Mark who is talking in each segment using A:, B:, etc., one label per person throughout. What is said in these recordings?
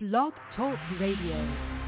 A: Blog Talk Radio.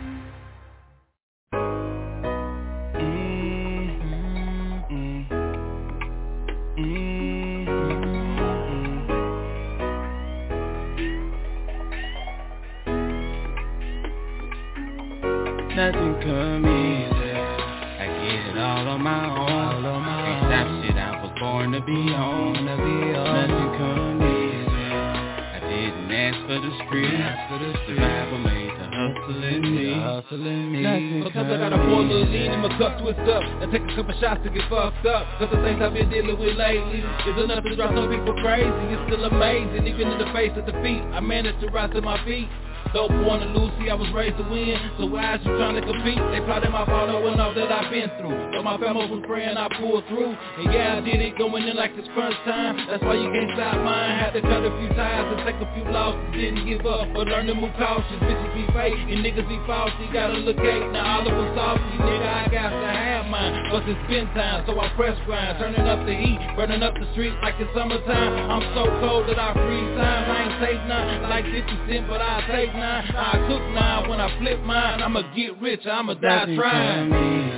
B: Nothing come easy. I get it all on my own. Can't stop shit, I was born to be on. Nothing come easy. I didn't ask for the street. Survival made the hustle in me.
C: Sometimes I gotta pour a little lean in my cup, twist up, and take a couple shots to get fucked up. Cause the things I've been dealing with lately is enough to drive some people crazy. It's still amazing, even in the face of defeat, I managed to rise to my feet. Dope born to lose, see I was raised to win. So why is you trying to compete? They plotted my fault, knowing all that I've been through. But my family was praying I pulled through. And yeah, I did it, going in like it's crunch time. That's why you can't stop mine. Had to cut a few ties and take a few losses. Didn't give up, but learn to move cautious. Bitches be fake and niggas be false. You gotta look at now all of us salty. Nigga, I got to have mine. But it's been time, so I press grind. Turning up the heat, burning up the streets like it's summertime. I'm so cold that I freeze time. I ain't take none like 50 cents, but I take none. I took nine, when I flip mine, I'ma get rich, I'ma die trying.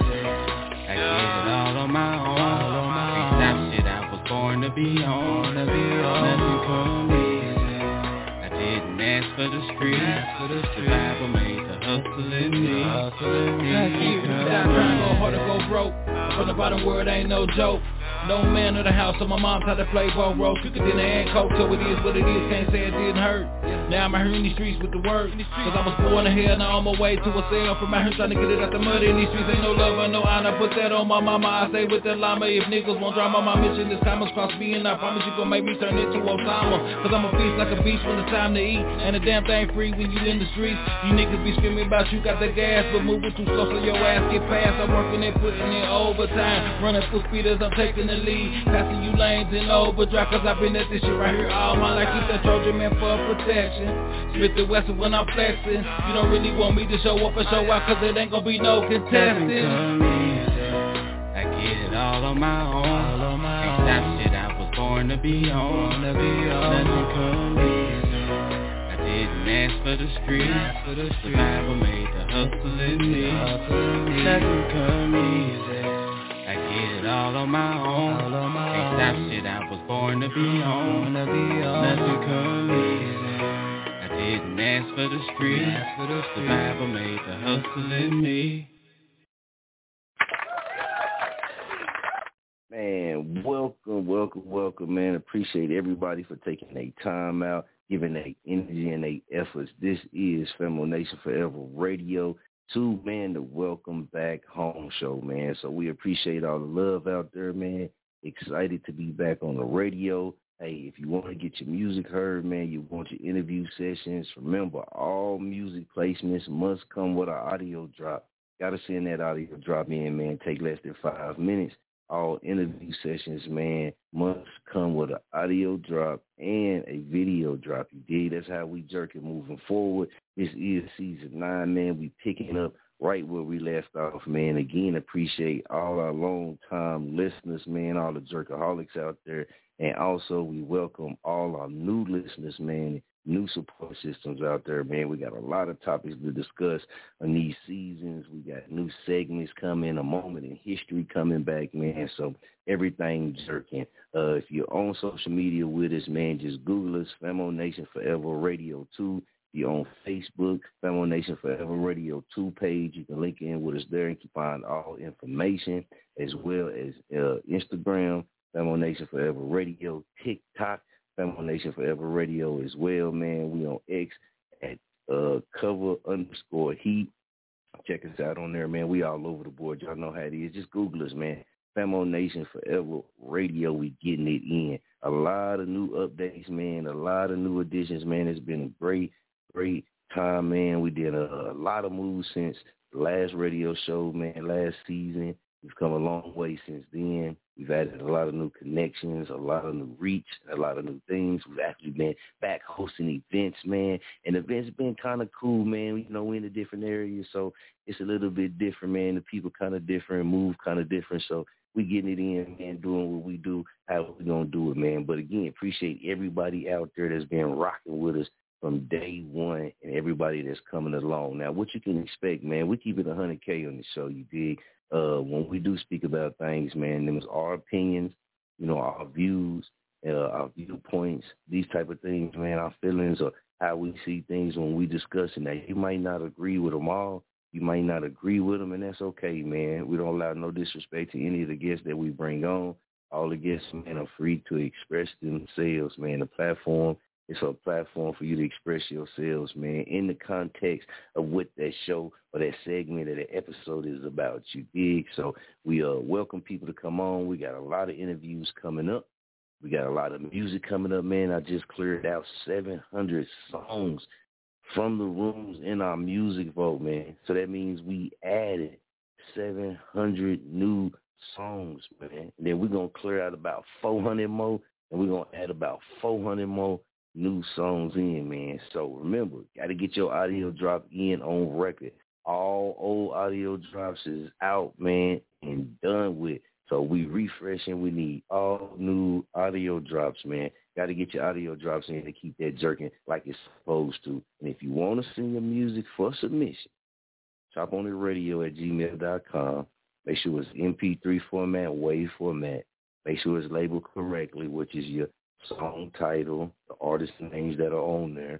B: I get it all on my own. Can't stop shit, I was born to be on. Nothing come easy. I didn't ask for the street. Survival made the hustle in me.
C: Nothing come easy. Go hard or go broke. From the bottom word ain't no joke. No man of the house, so my mom tried to play both roles. You could dinner and coke, so it is what it is. Can't say it didn't hurt. Now I'm out here in these streets with the word. Cause I was born in hell, now on my way to a cell. From out here trying to get it out the mud. In these streets ain't no love or no honor. Put that on my mama, I say with that llama. If niggas won't drama, my mission this time is cross me. And I promise you gon' make me turn into Osama. Cause I'm a feast like a beast when it's time to eat. And the damn thing free when you in the streets. You niggas be screaming about you got the gas, but moving too slow so your ass get past. I'm working and putting in overtime. Running full speed as I'm taking the lead. Passing you lanes in overdrive, cause I've been at this shit right here all my life. Keep that Trojan man for protection. Smith & Wesson when I'm flexing. You don't really want me to show up and show out, cause it ain't gonna be no contesting.
B: I get it all on my own. Can't stop shit, I was born to be on. Nothing come easy. I didn't ask for the street. Survival made the hustle in me. Nothing come easy. I get it all on my own. Can't stop shit, I was born to be on. Nothing come easy. I didn't ask for the street. Survival made the hustle in me.
D: Man, welcome, man. Appreciate everybody for taking their time out, giving their energy and their efforts. This is Femo Nation Forever Radio. Man, the Welcome Back Home show, man. So we appreciate all the love out there, man. Excited to be back on the radio. Hey, if you want to get your music heard, man, you want your interview sessions, remember, all music placements must come with an audio drop. Got to send that audio drop in, man. Take less than 5 minutes. All interview sessions, man, must come with an audio drop and a video drop. You dig? That's how we jerk it moving forward. This is season 9, man. We picking up right where we left off, man. Again, appreciate all our long-time listeners, man, all the jerkaholics out there. And also, we welcome all our new listeners, man, new support systems out there, man. We got a lot of topics to discuss on these seasons. We got new segments coming, a moment in history coming back, man. So everything jerking. If you're on social media with us, man, just Google us, Femo Nation Forever Radio 2. If you're on Facebook, Femo Nation Forever Radio 2 page, you can link in with us there and you can find all information, as well as Instagram, Femo Nation Forever Radio, TikTok, Femo Nation Forever Radio as well, man. We on X at cover_heat. Check us out on there, man. We all over the board. Y'all know how it is. Just Google us, man. Femo Nation Forever Radio. We getting it in. A lot of new updates, man. A lot of new additions, man. It's been a great time, man. We did a lot of moves since the last radio show, man, last season. We've come a long way since then. We've added a lot of new connections, a lot of new reach, a lot of new things. We've actually been back hosting events, man. And events been kind of cool, man. You know, we're in a different area, so it's a little bit different, man. The people kind of different, move kind of different. So we getting it in, man, doing what we do, how we going to do it, man. But, again, appreciate everybody out there that's been rocking with us from day one and everybody that's coming along. Now, what you can expect, man, we keep it 100K on the show, you dig? When we do speak about things, man, them is our opinions, our views, our viewpoints, these type of things, man, our feelings or how we see things when we discuss it. Now, you might not agree with them all. You might not agree with them, and that's okay, man. We don't allow no disrespect to any of the guests that we bring on. All the guests, man, are free to express themselves, man. The platform is a platform for you to express yourselves, man, in the context of what that show or that segment or that episode is about, you dig? So we welcome people to come on. We got a lot of interviews coming up. We got a lot of music coming up, man. I just cleared out 700 songs from the rooms in our music vote, man. So that means we added 700 new songs, man. And then we're going to clear out about 400 more, and we're going to add about 400 more new songs in, man. So remember, got to get your audio drop in on record. All old audio drops is out, man, and done with. So we refreshing. We need all new audio drops, man. Got to get your audio drops in to keep that jerking like it's supposed to. And if you want to send your music for submission, choponiteradio@gmail.com. Make sure it's MP3 format, WAV format. Make sure it's labeled correctly, which is your song title, the artist names that are on there,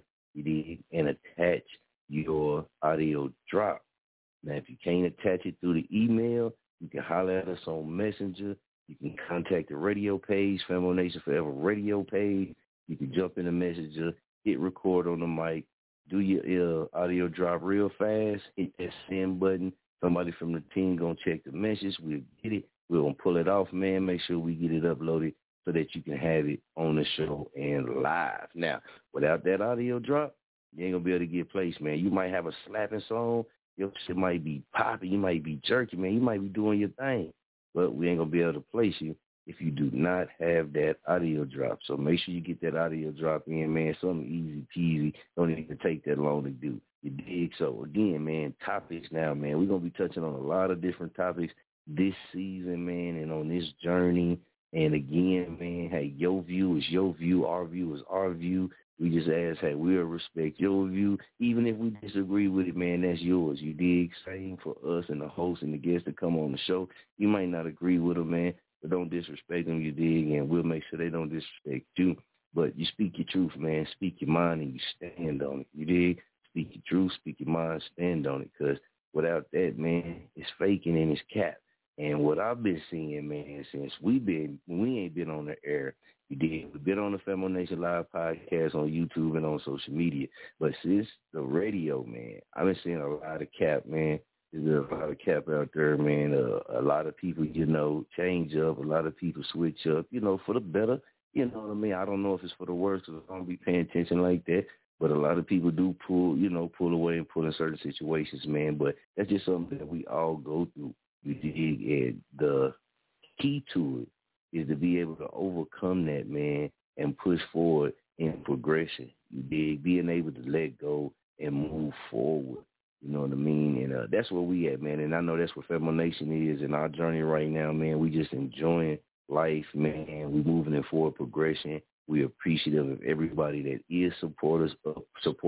D: and attach your audio drop. Now, if you can't attach it through the email, you can holler at us on Messenger. You can contact the radio page, Famo Nation Forever radio page. You can jump in the Messenger, hit record on the mic, do your audio drop real fast, hit that send button. Somebody from the team going to check the message. We'll get it. We're going to pull it off, man. Make sure we get it uploaded so that you can have it on the show and live. Now, without that audio drop, you ain't going to be able to get placed, man. You might have a slapping song. Your shit might be popping. You might be jerky, man. You might be doing your thing. But we ain't going to be able to place you if you do not have that audio drop. So make sure you get that audio drop in, man. Something easy peasy. Don't even take that long to do. You dig? So, again, man, topics now, man. We're going to be touching on a lot of different topics this season, man, and on this journey. And, again, man, hey, your view is your view. Our view is our view. We just ask, hey, we'll respect your view. Even if we disagree with it, man, that's yours. You dig? Same for us and the host and the guests that come on the show. You might not agree with them, man, but don't disrespect them, you dig? And we'll make sure they don't disrespect you. But you speak your truth, man. Speak your mind and you stand on it. You dig? Speak your truth, speak your mind, stand on it. Because without that, man, it's faking and it's cap. And what I've been seeing, man, since we ain't been on the air, we've been on the Famo Nation Live podcast on YouTube and on social media. But since the radio, man, I've been seeing a lot of cap, man. There's a lot of cap out there, man. A lot of people, change up. A lot of people switch up, for the better. You know what I mean? I don't know if it's for the worse because I don't be paying attention like that. But a lot of people do pull away and pull in certain situations, man. But that's just something that we all go through. You dig? And the key to it is to be able to overcome that, man, and push forward in progression. You dig? Being able to let go and move forward. You know what I mean? And that's where we at, man. And I know that's where Famo Nation is in our journey right now, man. We just enjoying life, man. We moving in forward progression. We're appreciative of everybody that is supporters of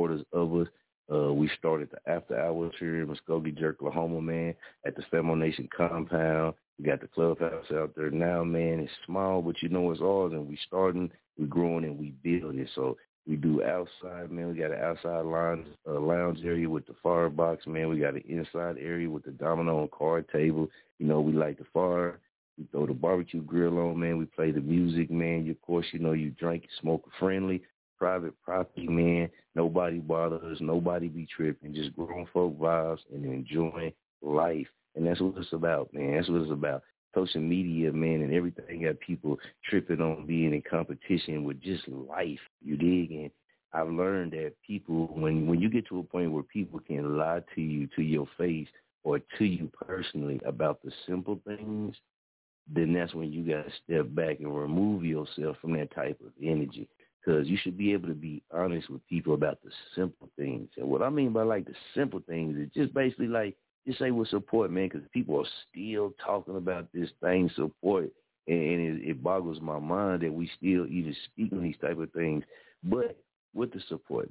D: us. We started the after hours here in Muskogee, Oklahoma, man, at the Famo Nation compound. We got the clubhouse out there now, man. It's small, but it's ours, and we starting, we growing, and we building. So we do outside, man. We got an outside lounge area with the fire box, man. We got an inside area with the domino and card table. We light the fire. We throw the barbecue grill on, man. We play the music, man. Of course, you drink, smoker friendly, private property, man. Nobody bothers, nobody be tripping. Just grown folk vibes and enjoying life. And that's what it's about, man. That's what it's about. Social media, man, and everything got people tripping on being in competition with just life. You dig? And I've learned that people, when you get to a point where people can lie to you to your face or to you personally about the simple things, then that's when you got to step back and remove yourself from that type of energy. Because you should be able to be honest with people about the simple things. And what I mean by, the simple things is just basically, just say with support, man, because people are still talking about this thing, support, and it boggles my mind that we still even speak on these type of things. But with the support, man,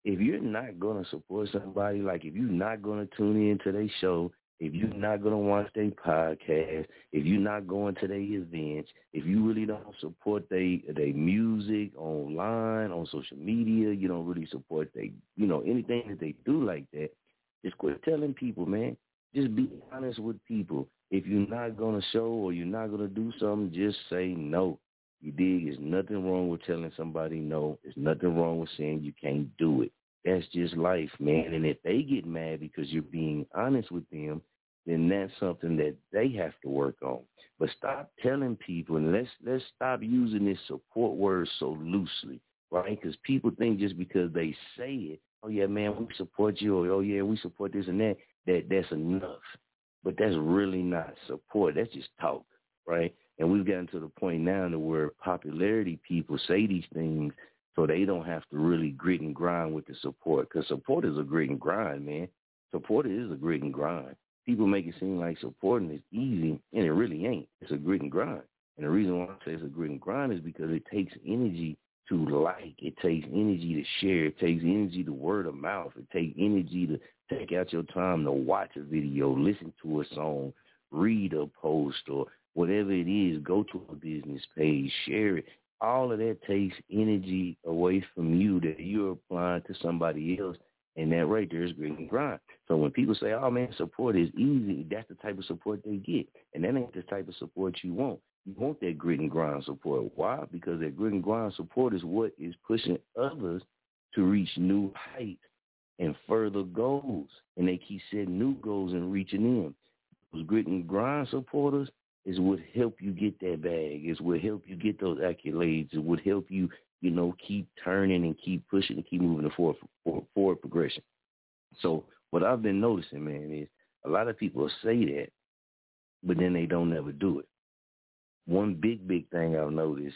D: if you're not going to support somebody, like if you're not going to tune in to their show, if you're not going to watch their podcast, if you're not going to their events, if you really don't support their music online, on social media, you don't really support anything that they do like that, just quit telling people, man. Just be honest with people. If you're not going to show or you're not going to do something, just say no. You dig? There's nothing wrong with telling somebody no. There's nothing wrong with saying you can't do it. That's just life, man. And if they get mad because you're being honest with them, then that's something that they have to work on. But stop telling people, and let's stop using this support word so loosely, right? Because people think just because they say it, oh, yeah, man, we support you, or, oh, yeah, we support this and that, that's enough. But that's really not support. That's just talk, right? And we've gotten to the point now to where popularity people say these things so they don't have to really grit and grind with the support, because support is a grit and grind, man. Support is a grit and grind. People make it seem like supporting is easy, and it really ain't. It's a grit and grind. And the reason why I say it's a grit and grind is because it takes energy to like. It takes energy to share. It takes energy to word of mouth. It takes energy to take out your time to watch a video, listen to a song, read a post, or whatever it is, go to a business page, share it. All of that takes energy away from you that you're applying to somebody else. And that right there is grit and grind. So when people say, oh, man, support is easy, that's the type of support they get. And that ain't the type of support you want. You want that grit and grind support. Why? Because that grit and grind support is what is pushing others to reach new heights and further goals. And they keep setting new goals and reaching them. Those grit and grind supporters is what help you get that bag. Is what help you get those accolades. It would help you, keep turning and keep pushing and keep moving the forward progression. So what I've been noticing, man, is a lot of people say that, but then they don't ever do it. One big thing I've noticed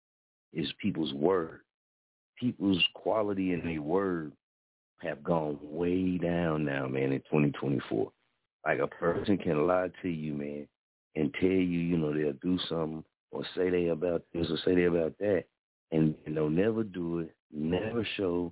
D: is people's word. People's quality in their word have gone way down now, man, in 2024. Like a person can lie to you, man, and tell you, they'll do something or say they about this or say they about that, and they'll never do it, never show,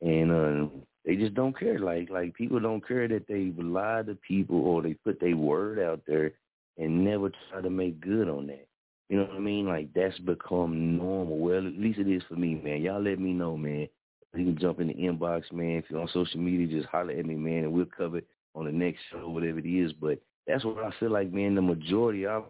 D: and they just don't care. Like people don't care that they lie to people or they put their word out there and never try to make good on that. You know what I mean? Like that's become normal. Well, at least it is for me, man. Y'all let me know, man. You can jump in the inbox, man. If you're on social media, just holler at me, man, and we'll cover it on the next show, whatever it is. But that's what I feel like, man. The majority of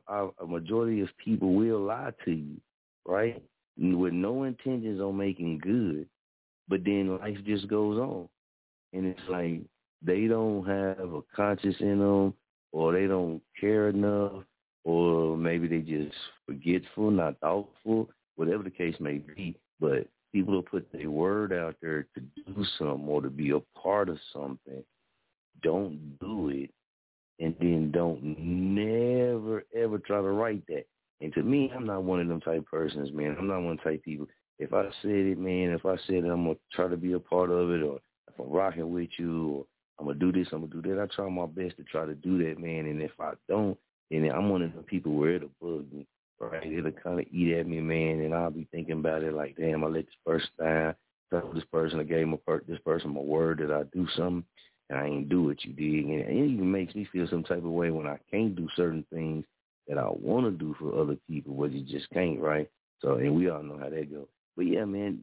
D: people will lie to you, right? With no intentions on making good, but then life just goes on. And it's like they don't have a conscience in them, or they don't care enough, or maybe they just forgetful, not thoughtful, whatever the case may be. But people will put their word out there to do something or to be a part of something. Don't do it, and then don't never, ever try to write that. And to me, I'm not one of them type persons, man. I'm not one type people. If I said it, man, if I said it, I'm going to try to be a part of it, or if I'm rocking with you, or I'm going to do this, I'm going to do that, I try my best to try to do that, man. And if I don't, then I'm one of the people where it'll bug me, right? It'll kind of eat at me, man, and I'll be thinking about it like, damn, I let this person down. Told this person, I gave this person my word that I do something, and I ain't do it, you dig? And it even makes me feel some type of way when I can't do certain things that I want to do for other people, but you just can't, right? So, and we all know how that goes. But, yeah, man,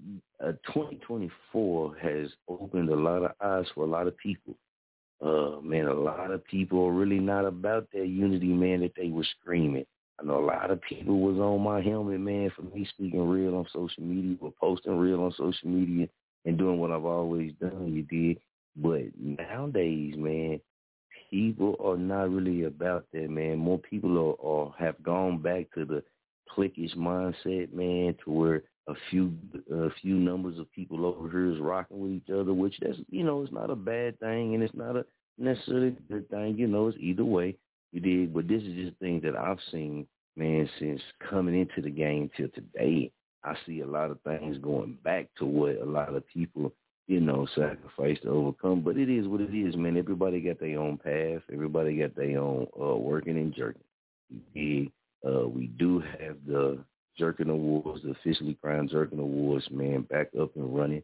D: 2024 has opened a lot of eyes for a lot of people. Man, a lot of people are really not about that unity, man, that they were screaming. I know a lot of people was on my helmet, man, for me speaking real on social media, or posting real on social media and doing what I've always done, you did. But nowadays, man, people are not really about that, man. More people have gone back to the cliquish mindset, man, to where a few numbers of people over here is rocking with each other, which that's, it's not a bad thing, and it's not a necessarily good thing, it's either way, you did. But this is just things that I've seen, man, since coming into the game till today. I see a lot of things going back to what a lot of people, sacrifice to overcome. But it is what it is, man. Everybody got their own path. Everybody got their own working and jerking. We do have the Jerking Awards, the officially crowned Jerking Awards, man, back up and running.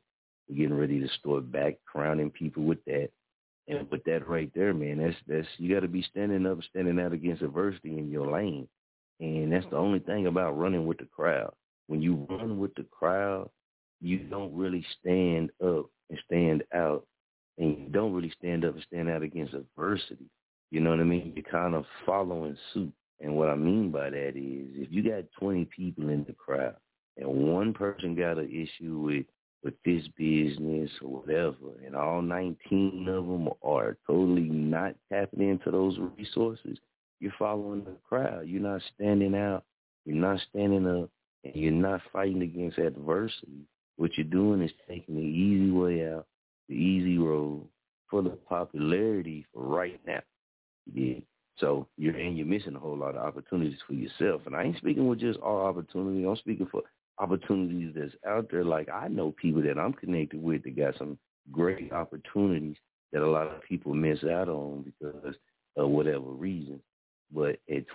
D: We're getting ready to start back crowning people with that. And with that right there, man, that's you got to be standing up, standing out against adversity in your lane. And that's the only thing about running with the crowd. When you run with the crowd, you don't really stand up and stand out, and you don't really stand up and stand out against adversity. You know what I mean? You're kind of following suit. And what I mean by that is if you got 20 people in the crowd and one person got an issue with this business or whatever, and all 19 of them are totally not tapping into those resources, you're following the crowd. You're not standing out. You're not standing up, and you're not fighting against adversity. What you're doing is taking the easy way out, the easy road for the popularity for right now. Yeah. So you're missing a whole lot of opportunities for yourself. And I ain't speaking with just all opportunities. I'm speaking for opportunities that's out there. Like I know people that I'm connected with that got some great opportunities that a lot of people miss out on because of whatever reason. But at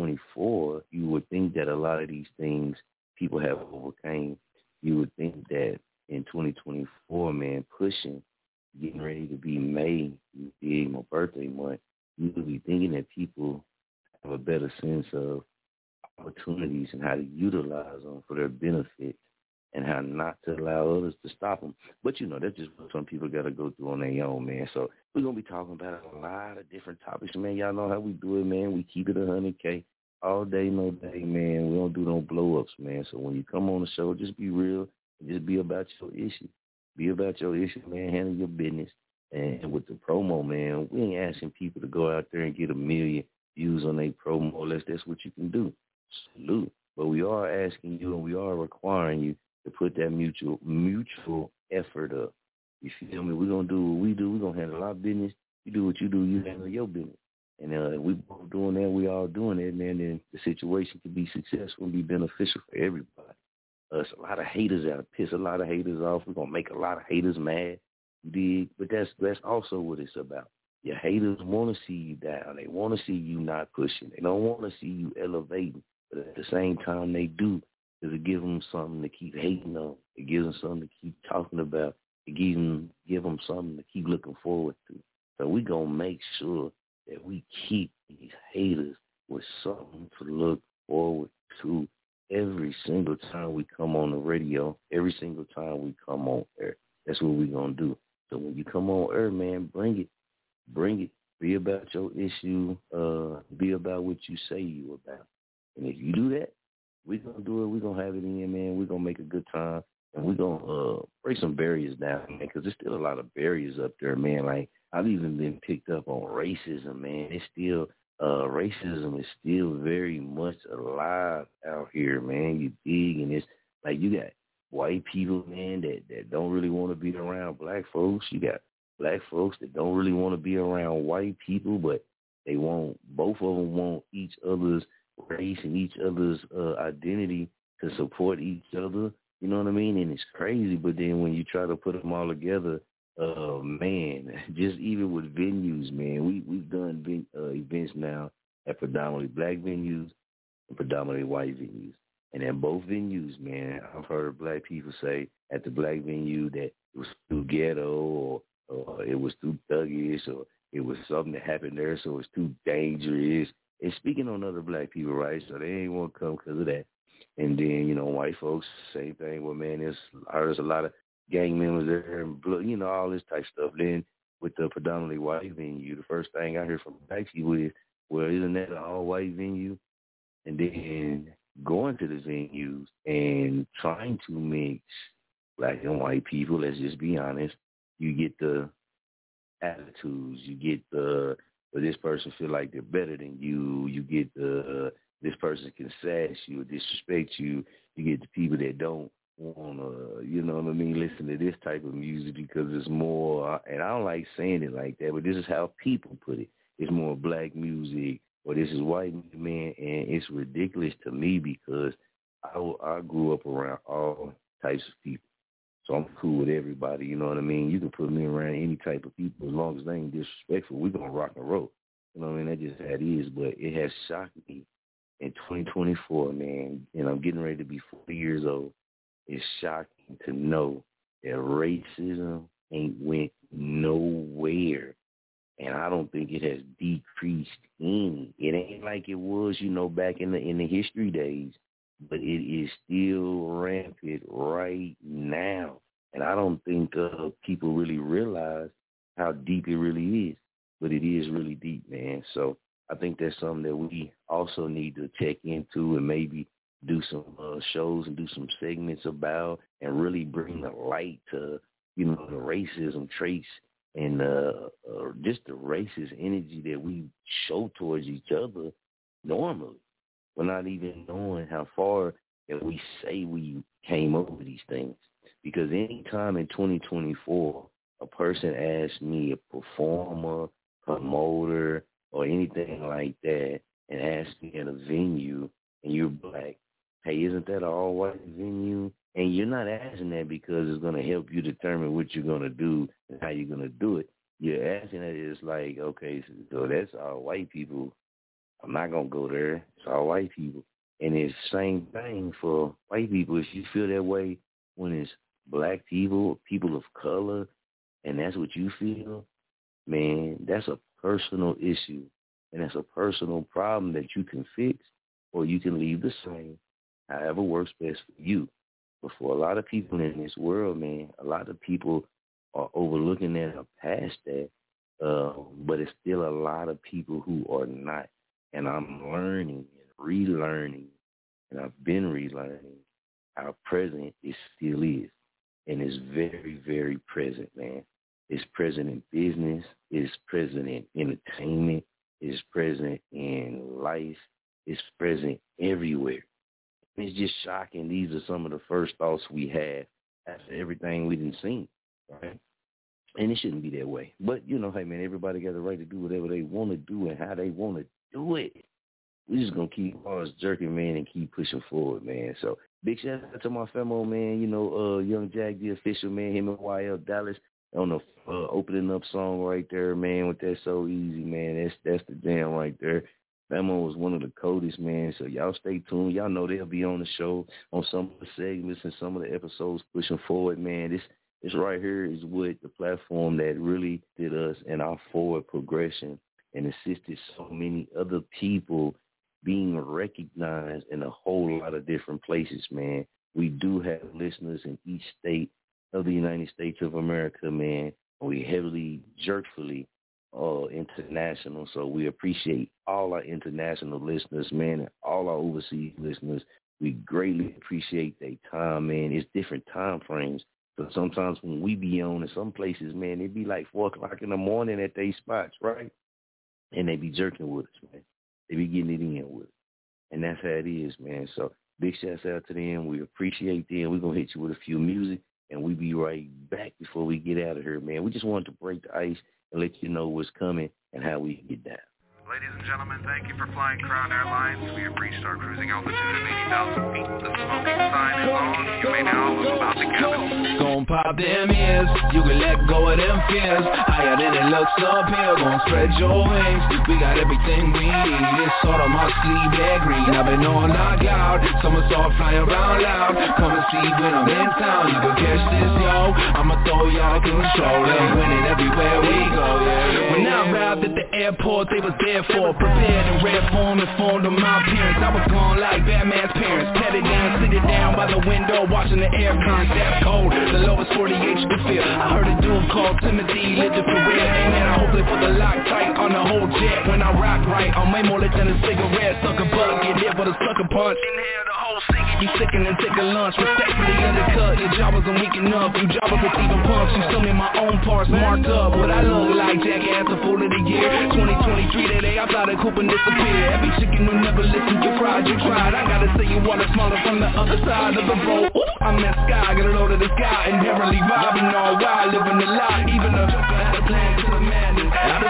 D: 2024, you would think that a lot of these things people have overcame. You would think that in 2024, man, pushing, getting ready to be May, my birthday month, you would be thinking that people have a better sense of opportunities and how to utilize them for their benefit and how not to allow others to stop them. But, that's just what some people got to go through on their own, man. So we're going to be talking about a lot of different topics, man. Y'all know how we do it, man. We keep it 100K all day, no day, man. We don't do no blow-ups, man. So when you come on the show, just be real and just be about your issue. Be about your issue, man. Handle your business. And with the promo, man, we ain't asking people to go out there and get 1 million views on their promo unless that's what you can do. Salute. But we are asking you and we are requiring you to put that mutual effort up. You feel me? We're going to do what we do. We're going to handle our business. You do what you do. You handle your business. And we both doing that. We all doing it, man. Then the situation can be successful and be beneficial for everybody. It's a lot of haters out. Piss a lot of haters off. We're going to make a lot of haters mad. But that's also what it's about. Your haters want to see you down. They want to see you not pushing. They don't want to see you elevating. But at the same time, they do. Because it gives them something to keep hating on. It gives them something to keep talking about. It give them something to keep looking forward to. So we're going to make sure that we keep these haters with something to look forward to every single time we come on the radio, every single time we come on air. That's what we're going to do. So when you come on air, man, bring it. Bring it. Be about your issue. Be about what you say you about. And if you do that, we're going to do it. We're going to have it in, man. We're going to make a good time. And we're going to break some barriers down, man, because there's still a lot of barriers up there, man. Like, I've even been picked up on racism, man. It's still, racism is still very much alive out here, man. You dig? And it's like you got white people, man, that don't really want to be around black folks. You got black folks that don't really want to be around white people, but both of them want each other's race and each other's identity to support each other. You know what I mean? And it's crazy, but then when you try to put them all together, man, just even with venues, man, we've done events now at predominantly black venues and predominantly white venues. And in both venues, man, I've heard black people say at the black venue that it was too ghetto or it was too thuggish or it was something that happened there, so it's too dangerous. And speaking on other black people, right, so they ain't want to come because of that. And then, white folks, same thing. Well, man, there's a lot of gang members there and, all this type stuff. Then with the predominantly white venue, the first thing I heard from black people is, well, isn't that an all-white venue? And then going to the venues and trying to mix black and white people, let's just be honest, you get the attitudes, you get this person feel like they're better than you, you get this person can sass you or disrespect you, you get the people that don't want to, listen to this type of music because it's more, and I don't like saying it like that, but this is how people put it. It's more black music, or this is white music, man, and it's ridiculous to me because I grew up around all types of people. So I'm cool with everybody, you know what I mean? You can put me around any type of people as long as they ain't disrespectful. We're going to rock and roll. You know what I mean? That's just how it is. But it has shocked me in 2024, man, and I'm getting ready to be 40 years old. It's shocking to know that racism ain't went nowhere. And I don't think it has decreased any. It ain't like it was, back in the history days, but it is still rampant right now. And I don't think people really realize how deep it really is, but it is really deep, man. So I think that's something that we also need to check into and maybe do some shows and do some segments about and really bring the light to, the racism traits and just the racist energy that we show towards each other normally. We're not even knowing how far that we say we came up with these things. Because any time in 2024, a person asks me, a performer, promoter, or anything like that, and asks me at a venue, and you're black, hey, isn't that an all-white venue? And you're not asking that because it's going to help you determine what you're going to do and how you're going to do it. You're asking that it's like, okay, so that's all white people. I'm not going to go there. It's all white people. And it's the same thing for white people. If you feel that way when it's black people, people of color, and that's what you feel, man, that's a personal issue. And that's a personal problem that you can fix or you can leave the same, however works best for you. But for a lot of people in this world, man, a lot of people are overlooking that or past that. But it's still a lot of people who are not. And I'm learning and relearning, and I've been relearning how present it still is. And it's very, very present, man. It's present in business. It's present in entertainment. It's present in life. It's present everywhere. And it's just shocking. These are some of the first thoughts we have after everything we done seen, right? And it shouldn't be that way. But, hey, man, everybody got the right to do whatever they want to do and how they want to do it. We're just going to keep ours jerking, man, and keep pushing forward, man. So big shout out to my famo, man, Young Jack, the official, man, him and YL Dallas on the opening up song right there, man, with that So Easy, man. That's the jam right there. Famo was one of the coldest, man, so y'all stay tuned. Y'all know they'll be on the show on some of the segments and some of the episodes pushing forward, man. This right here is what the platform that really did us in our forward progression and assisted so many other people being recognized in a whole lot of different places, man. We do have listeners in each state of the United States of America, man. We heavily, jerkfully international, so we appreciate all our international listeners, man, and all our overseas listeners. We greatly appreciate their time, man. It's different time frames. So sometimes when we be on in some places, man, it be like 4 o'clock in the morning at their spots, right? And they be jerking with us, man. They be getting it in with us. And that's how it is, man. So big shouts out to them. We appreciate them. We're going to hit you with a few music, and we be right back before we get out of here, man. We just wanted to break the ice and let you know what's coming and how we get down.
E: Ladies and gentlemen, thank you for flying Crown Airlines. We have reached our cruising altitude of 80,000 feet. The smoking sign is on. You may now about to cabin.
C: Gon' pop them ears. You can let go of them fears. Higher than it looks up here. Gon' spread your wings. We got everything we need. It's sort of my sleeve, that green. I've been on knock loud. Summer saw fly around loud. Come and see when I'm in town. You can catch this, yo. I'ma throw y'all control. And win it everywhere we go, yeah. When I arrived at the airport, they was there for prepared in red form, informed of my appearance. I was gone like Batman's parents. Petted down, sitting down by the window, watching the air current. That's cold, the lowest 48 you can feel. I heard a dude called Timothy, lived it for real. Amen, I hope they put the lock tight on the whole jet. When I rock right, I'm way more lit than a cigarette. Sucker bug, get hit with a sucker punch. Inhale the whole singing, you sicken and take a lunch. Respectfully undercut, your job wasn't weak enough. You jobbers receiving pumps, you still me my own parts marked up. What I look like, jackass, a fool of the year. 2023 today, I thought it could disappear. Every chicken who never listened, you cried, you tried. I gotta say you wanna smaller from the other side of the road. Ooh, I'm that sky, get a load of the sky, inherently vibing all wild, living the lie. Even a joker had a plan to the madness. I just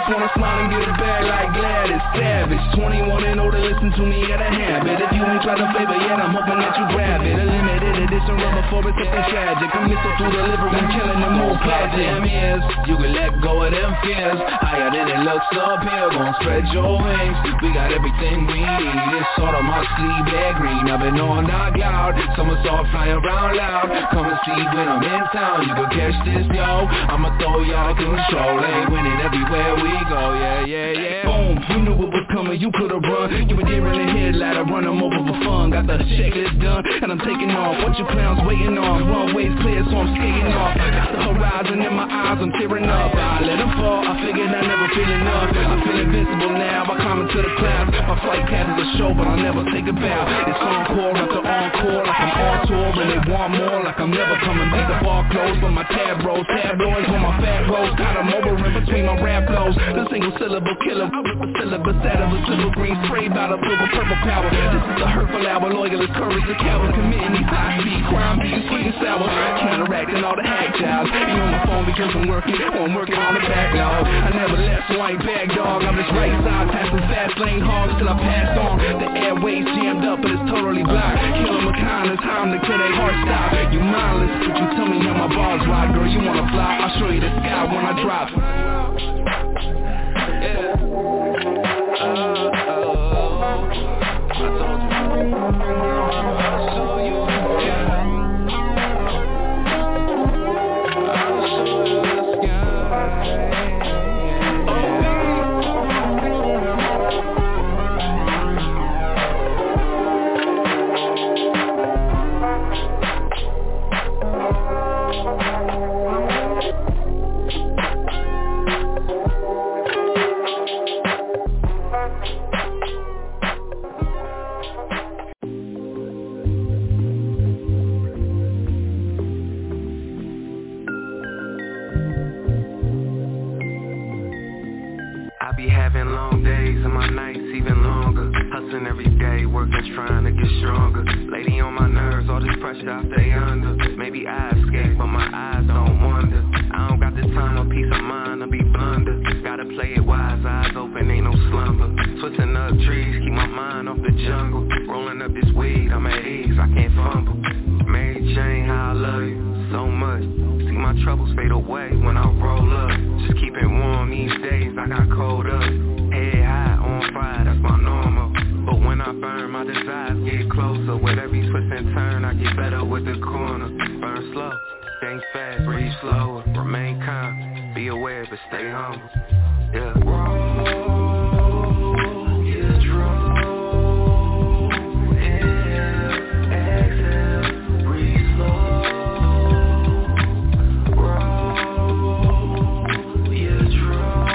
F: wanna smile and get a bag like Gladys Savage. 21 and older, listen to me, got a habit. If you ain't tried the flavor yet, I'm hoping that you grab it. A limited edition rubber for it's something tragic. A missile through the liver and killing them more pageant. Damn years, you can let go of them fears. Higher than it looks up here, gon' spread your wings. We got everything we need. It's sort of my sleeve, bag green. I've been on that cloud. Summer soft flying around loud. Come and see when I'm in town. You can catch this, yo. I'ma throw y'all control. Ain't winning everywhere we go. Yeah. Boom, you knew it was coming. You could've run. You been deer in the headlight. I run them over for fun. Got the checklist done and I'm taking off. What you clowns waiting on? Runways clear, so I'm skating off. Got the horizon in my eyes. I'm tearing up. I let them fall. I figured I never feel enough. I feel invincible now. I climb into the clouds. My flight path is a show, but I'll never take a bow. It's encore after encore, like I'm on tour, and they want more, like I'm never coming back. The bar closed, but my tab rolls, tabloids on my fat rolls. Got them over in between my rap flows. The single syllable killer, a syllabus out of a silver green spray by the purple power. This is a hurtful hour, loyalist, courage, the coward, committing these high speed crime, being sweet and sour, counteracting all the hack jobs. You on my phone because I'm working on the backlog. I never left, so I ain't back, dog. I'm just right side, passing fast lane hogs till I pass on. The airways jammed up, but it's totally blocked. Killing my kind, it's time to kill their heart stop. You mindless, but you tell me how my bars ride. Girl, you wanna fly, I'll show you the sky when I drop. Yeah. Trying to get stronger. Lady on my nerves, all this pressure I stay under. Maybe I escape, but my eyes don't wander. I don't got the time or peace of mind to be blunder. Gotta play it wise, eyes open, ain't no slumber. Twisting up trees, keep my mind off the jungle. Rolling up this weed, I'm at ease, I can't fumble. Mary Jane, how I love you so much. See my troubles fade away when I roll up. Just keep it warm these days, I got cold up. Head high, on fire, that's my normal. But when I burn, my desires get closer. With every twist and turn, I get better with the corner. Burn slow, think fast, breathe slower. Remain calm, be aware, but stay humble. Yeah. Roll, get drunk. Inhale, exhale, breathe slow. Roll, get drunk.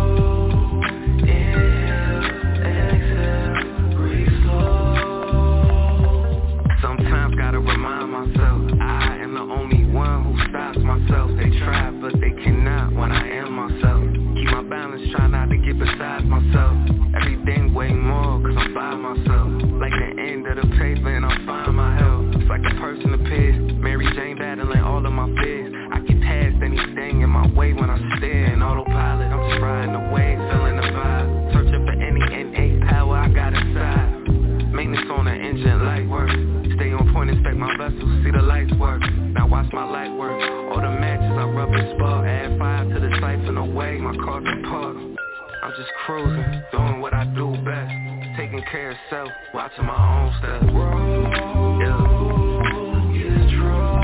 F: Inhale, exhale. Sometimes gotta remind myself I am the only one who stops myself. They try but they cannot when I am myself. Keep my balance, try not to get beside myself. Everything way more cause I'm by myself. Like the end of the paper and I'm fine my health. It's like a person appears, Mary Jane battling all of my fears. I get past anything in my way when I stare in autopilot. I'm just riding the wave, feeling the vibe. Searching for any innate power I got inside. Maintenance on the engine, light work. Stay on point, inspect my vessels, see the lights work. Now watch my light work. All the matches I rub and spark. Add fire to the siphon away, my car's in park. I'm just cruising, doing what I do best. Taking care of self, watching my own steps. Yeah. Get drunk.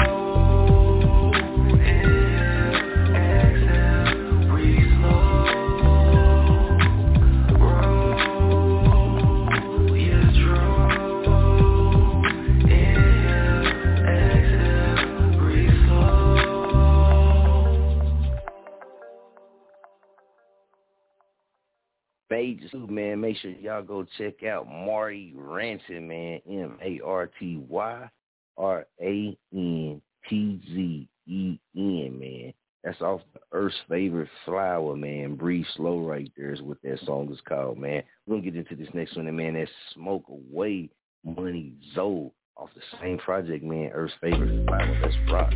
F: Inhale, exhale, breathe slow.
D: Pages too, man. Make sure y'all go check out Marty Ranson, man. MartyRantzen, man. That's off the Earth's Favorite Flower, man. Breathe Slow right there is what that song is called, man. We're gonna get into this next one, man. That's Smoke Away Money Zoe off the same project, man. Earth's Favorite Flower. Let's rock.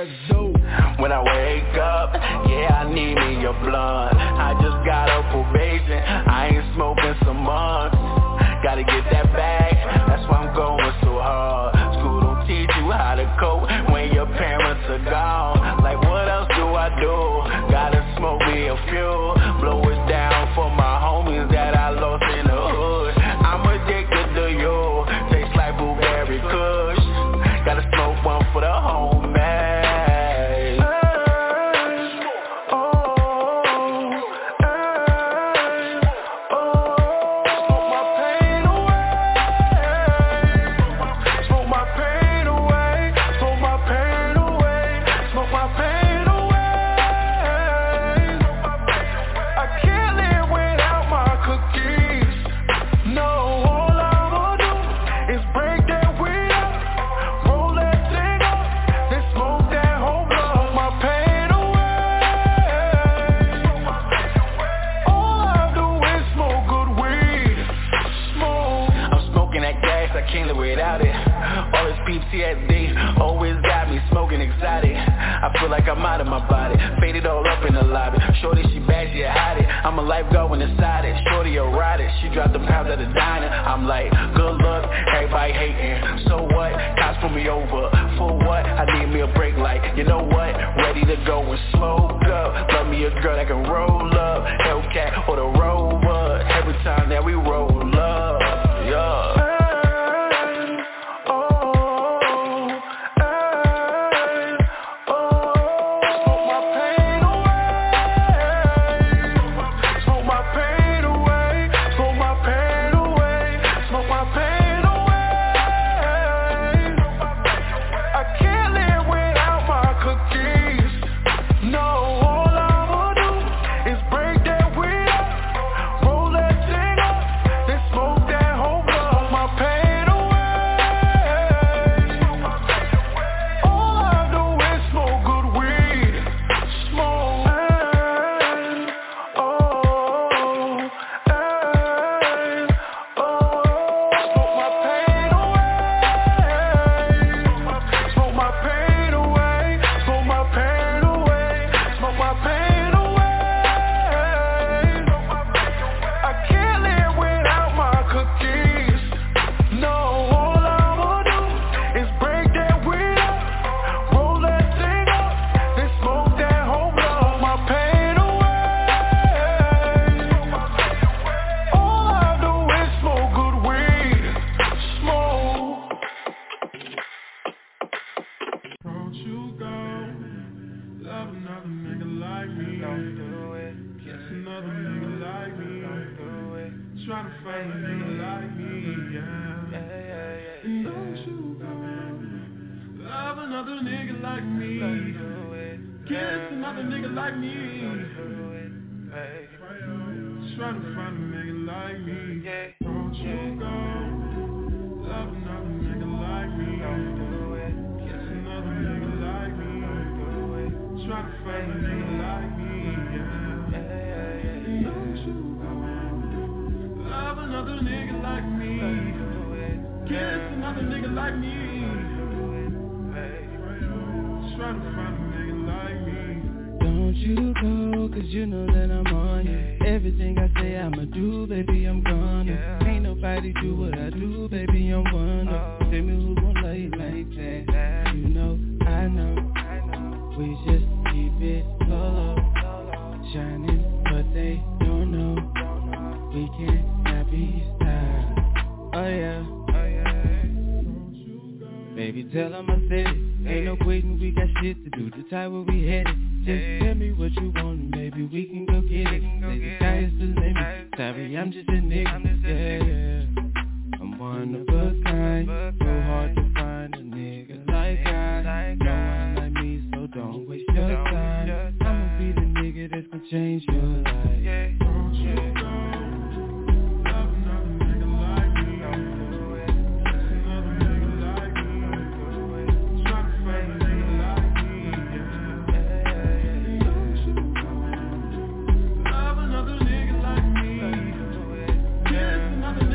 F: let's do.
G: When I wake up, yeah, I need me a blunt. I just got a probation, I ain't smoking some months. Gotta get that bag, that's why I'm going so hard. School don't teach you how to cope when your parents are gone. Like what else do I do? Gotta smoke me a few, blow it down for my homies that I lost in the hood. I'm addicted to you, tastes like blueberry kush. Gotta smoke one for the home man. PTSD always got me smoking exotic. I feel like I'm out of my body, faded all up in the lobby. Shorty, she bad, she a hottie. I'm a lifeguard when inside it. Shorty erotic, she dropped them pounds at the diner. I'm like, good luck, everybody hating. So what? Cops pull me over. For what? I need me a break like, you know what? Ready to go and smoke up. Love me a girl that can roll up. Hellcat or the Rover. Every time that we roll up, yeah.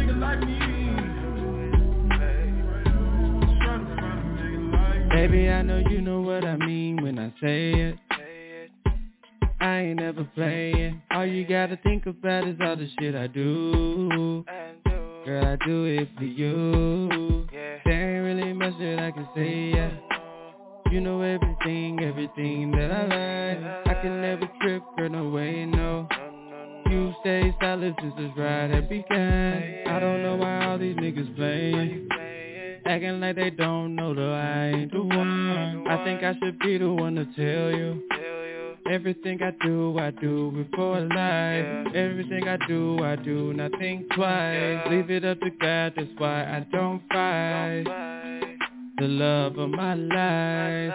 H: Baby, I know
B: Girl, you know what I mean when I say it. I ain't never playing. All you gotta think about is all the shit I do. Girl, I do it for you. There ain't really much that I can say, yeah. You know everything that I like. I can never trip, girl, no way, no. You stay solid since this ride had begun. I don't know why all these niggas playing, acting like they don't know that I ain't the one. I think I should be the one to tell you. Everything I do before life. Everything I do not think twice. Leave it up to God, that's why I don't fight. The love of my life.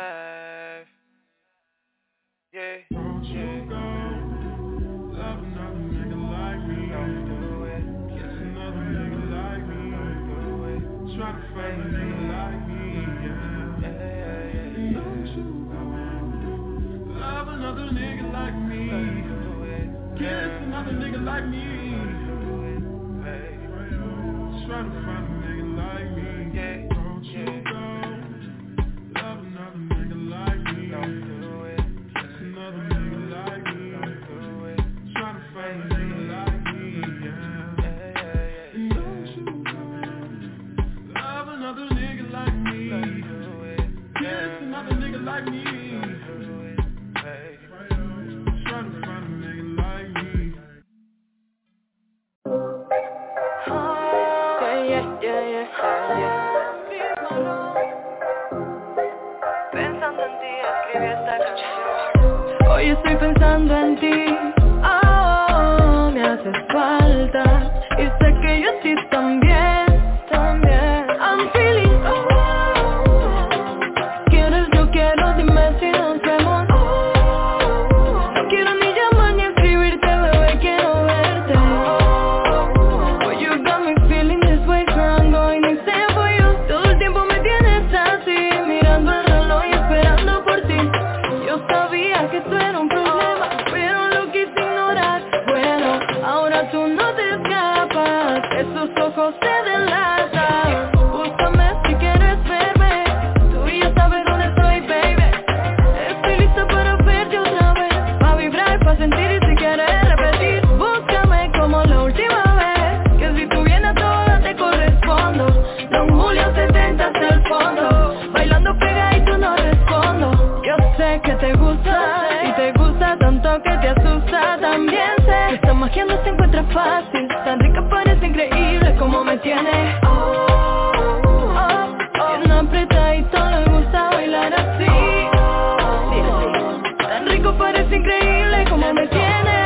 H: Don't you go love another nigga like me. Kiss another nigga like me. Try to find a nigga like me, yeah. Don't you go love another nigga like me. Kiss another nigga like me. Try to find a nigga like me. Don't you go love another nigga like me. Kiss another nigga like me. Try to find a nigga like me, yeah. And don't you go love another nigga like me. Kiss another nigga like me. Try to find a nigga like me.
I: Pensando en ti, escribí esta canción. Hoy estoy pensando en ti. Oh, me haces falta. Y sé que yo a ti también. I'm feeling. Quieres, yo quiero, dime si nos vemos. No quiero ni llamar ni escribirte, bebé, quiero verte. Well, you got me feeling this way, girl, I'm going insane for you. Todo el tiempo me tienes así, mirando el reloj y esperando por ti. Yo sabía que tú eras un problema, pero lo quise ignorar. Bueno, ahora tú no te escapas, esos ojos se delatan. Búscame si quieres verme, tú ya sabes dónde estoy, baby. Estoy lista para verte otra vez, pa' vibrar, pa' sentir y si quieres repetir. Búscame como la última vez, que si tú vienes a todas te correspondo. Don Julio 70 hasta el fondo, bailando pegadito no respondo. Yo sé que te gusta, y te gusta tanto que te asusta. También sé que esta magia no se encuentra fácil, tan rica parece increíble como me tiene. Bien apretadito, le gusta bailar así. Tan rico parece increíble como me tiene.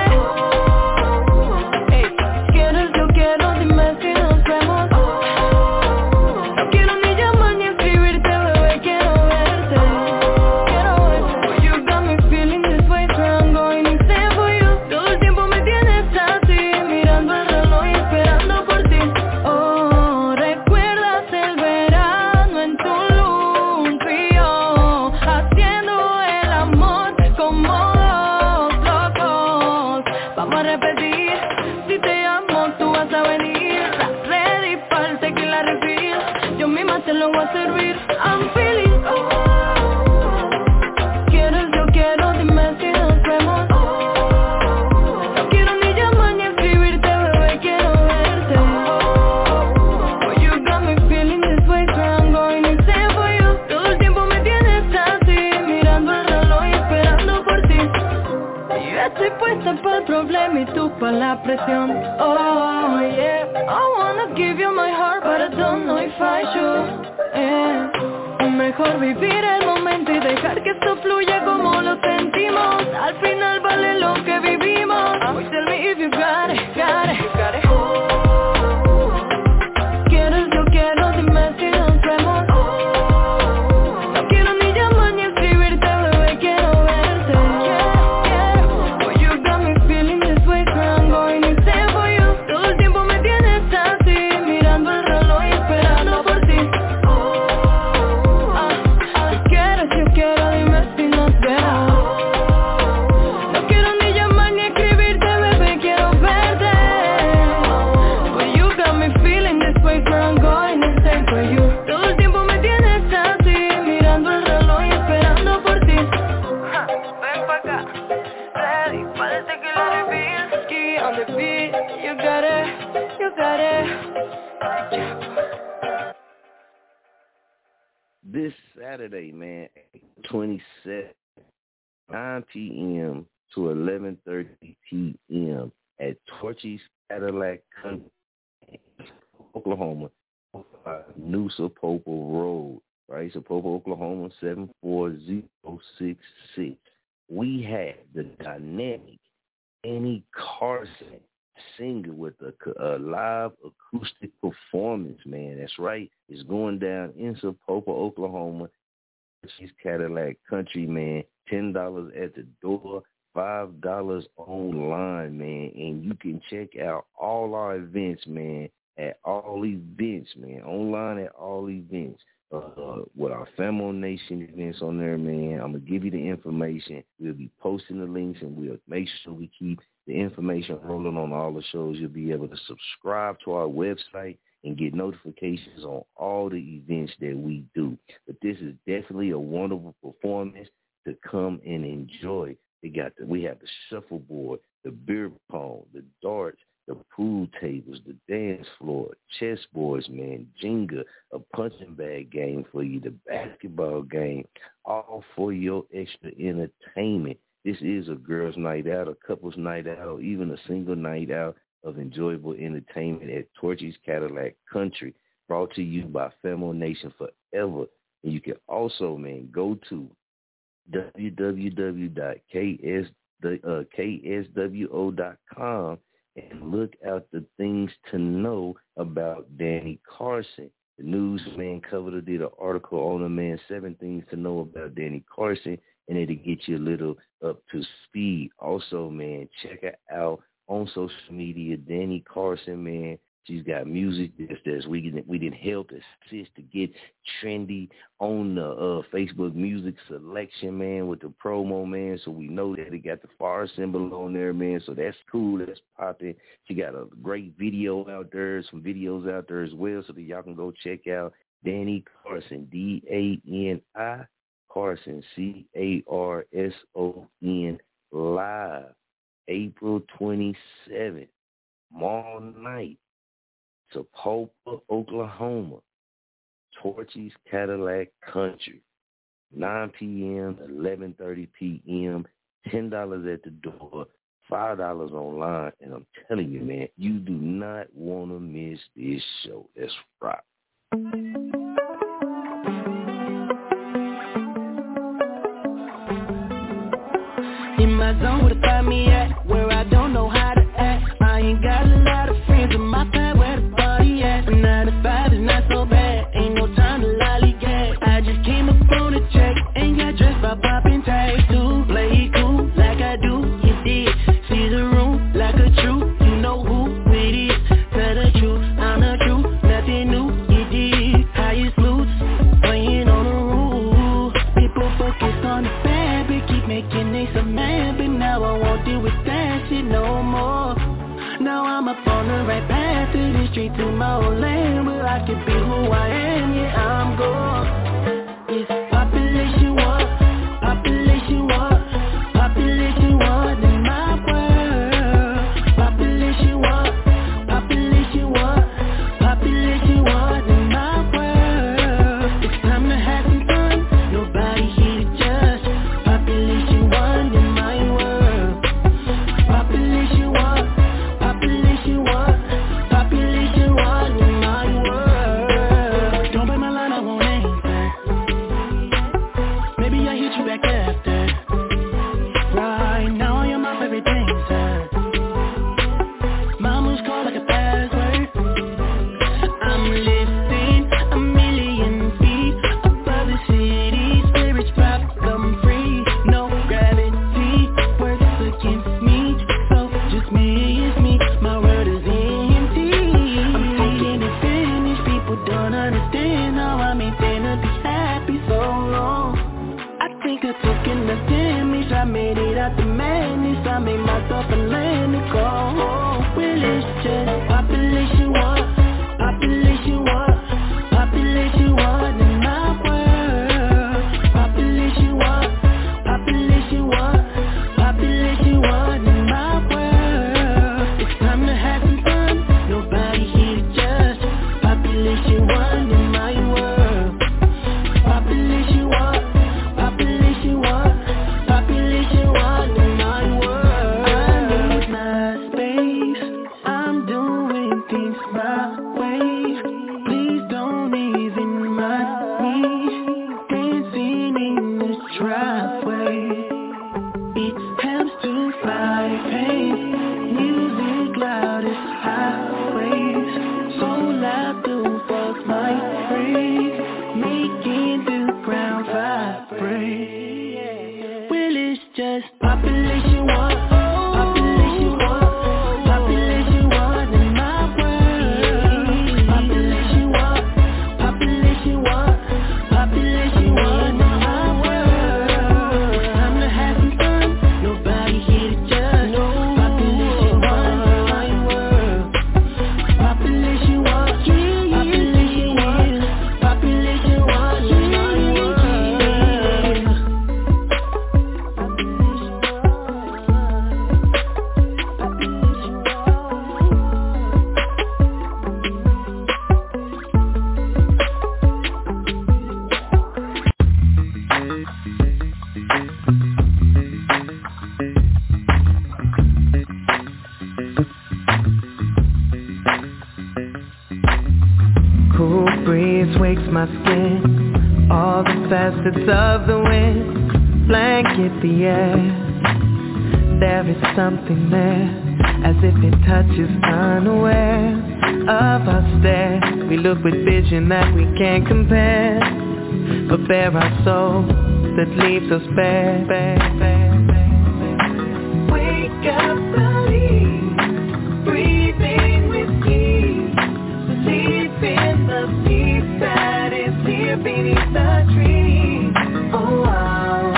I: Quieres, yo quiero, dime si nos vemos. No quiero ni llamar ni escribirte, bebé, quiero verte. Well, you got me feeling this way, girl, I'm going insane for you. Todo el tiempo me tienes así, mirando el reloj y esperando por ti. Oh, ¿recuerdas el verano en Tulum, tú y yo, haciendo el amor como dos locos? Vamos a repetir, si te amo tú vas a venir. Ready para el tequila refill, yo misma te lo voy a servir. I'm feeling. Quieres, yo quiero, dime si nos vemos. No quiero ni llamar ni escribirte, bebé, quiero verte. Well, you got me feeling this way, girl, I'm going insane for you. Todo el tiempo me tienes así, mirando el reloj y esperando por ti. Yo estoy puesta para el problema y tú para la presión. Oh, yeah, I wanna give you my heart, but I don't know if I should. Mejor vivir el momento y dejar que esto fluya como lo sentimos. Al final vale lo que vivimos. Tell me if you got it, got it. Quieres, yo quiero, dime si nos vemos. No quiero ni llamar ni escribirte, bebé, quiero verte. Well, you got me feeling this way, girl, I'm going insane for you. Todo el tiempo me tienes así, mirando el reloj y esperando por ti. Quieres, yo quiero,
D: Saturday, man, 27, 9 p.m. to 11:30 p.m. at Torchy's Cadillac Country, Oklahoma, New Sapopa Road, right? Sapopa, Oklahoma, 74066. We have the dynamic Danny Carson singer with a live acoustic performance, man. That's right. It's going down in Sapopa, Oklahoma. She's Cadillac Country, man. $10 at the door, $5 online, man. And you can check out all our events, man, at All Events, man. Online at All Events. With our Famo Nation events on there, man. I'm going to give you the information. We'll be posting the links, and we'll make sure we keep the information rolling on all the shows. You'll be able to subscribe to our website and get notifications on all the events that we do. But this is definitely a wonderful performance to come and enjoy. We have the shuffleboard, the beer pong, the darts, the pool tables, the dance floor, chessboards, man, Jenga, a punching bag game for you, the basketball game, all for your extra entertainment. This is a girls' night out, a couple's night out, or even a single night out of enjoyable entertainment at Torchy's Cadillac Country, brought to you by Famo Nation Forever. And you can also, man, go to www.kswo.com and look out the things to know about Danny Carson. The newsman covered did an article on him, man, 7 things to know about Danny Carson, and it'll get you a little up to speed. Also, man, check her out on social media, Danny Carson, man. She's got music that we didn't help assist to get trendy on the Facebook music selection, man, with the promo, man. So we know that it got the fire symbol on there, man. So that's cool. That's popping. She got a great video out there, some videos out there as well, so that y'all can go check out Danny Carson, DANI Carson, CARSON, live April 27th, Mall Night. Sapopa, Oklahoma, Torchy's Cadillac Country, 9 p.m., 11:30 p.m., $10 at the door, $5 online. And I'm telling you, man, you do not want to miss this show. That's right.
I: In my zone, where to find me at, where I don't know how to act. I ain't got a lot of friends in my past, where the party at. 9 to 5 is not so bad, ain't no time to lollygag. I just came up on a check, ain't got dressed by popping tags. To play cool like I do, you did. See the room like a true, you know who it is. Tell the truth, I'm the truth, nothing new, you did. Highest loots, playing on the roof. People focus on the bad, but keep making they so mad. But now I won't deal with that shit no more. Now I'm up on the right path to the street to my old land, where I can be who I am, yeah, I'm gone. It's population war, population war, population war in my world. Population war, population war, population war in my world. It's time to have some fun, nobody here to judge. Population war in my world. Population war, population war, population war in my world. Don't bite my line, I won't answer. Maybe I hit you back after. Right now you're my favorite dancer. Mama's call like a password. I'm lifting a million feet above the city. Spirits problem free, no gravity works against me. So just me is me, my world is empty. I'm taking advantage, people don't understand how I maintain to be happy so long. I think I took enough damage, I made it out the madness. I made myself a land to go home. Well, it's just population war, population war, population war in my world. Population war, population war, population war in my world. It's time to have some fun, nobody here to judge. Population war in my world. Population war,
J: Cool breeze wakes my skin, all the facets of the wind blanket the air. There is something there, as if it touches unaware of our stare. We look with vision that we can't compare, but bare our soul that leaves us bare. Wake up, believe, breathing with ease, believe in the peace that is here beneath the tree. Oh wow,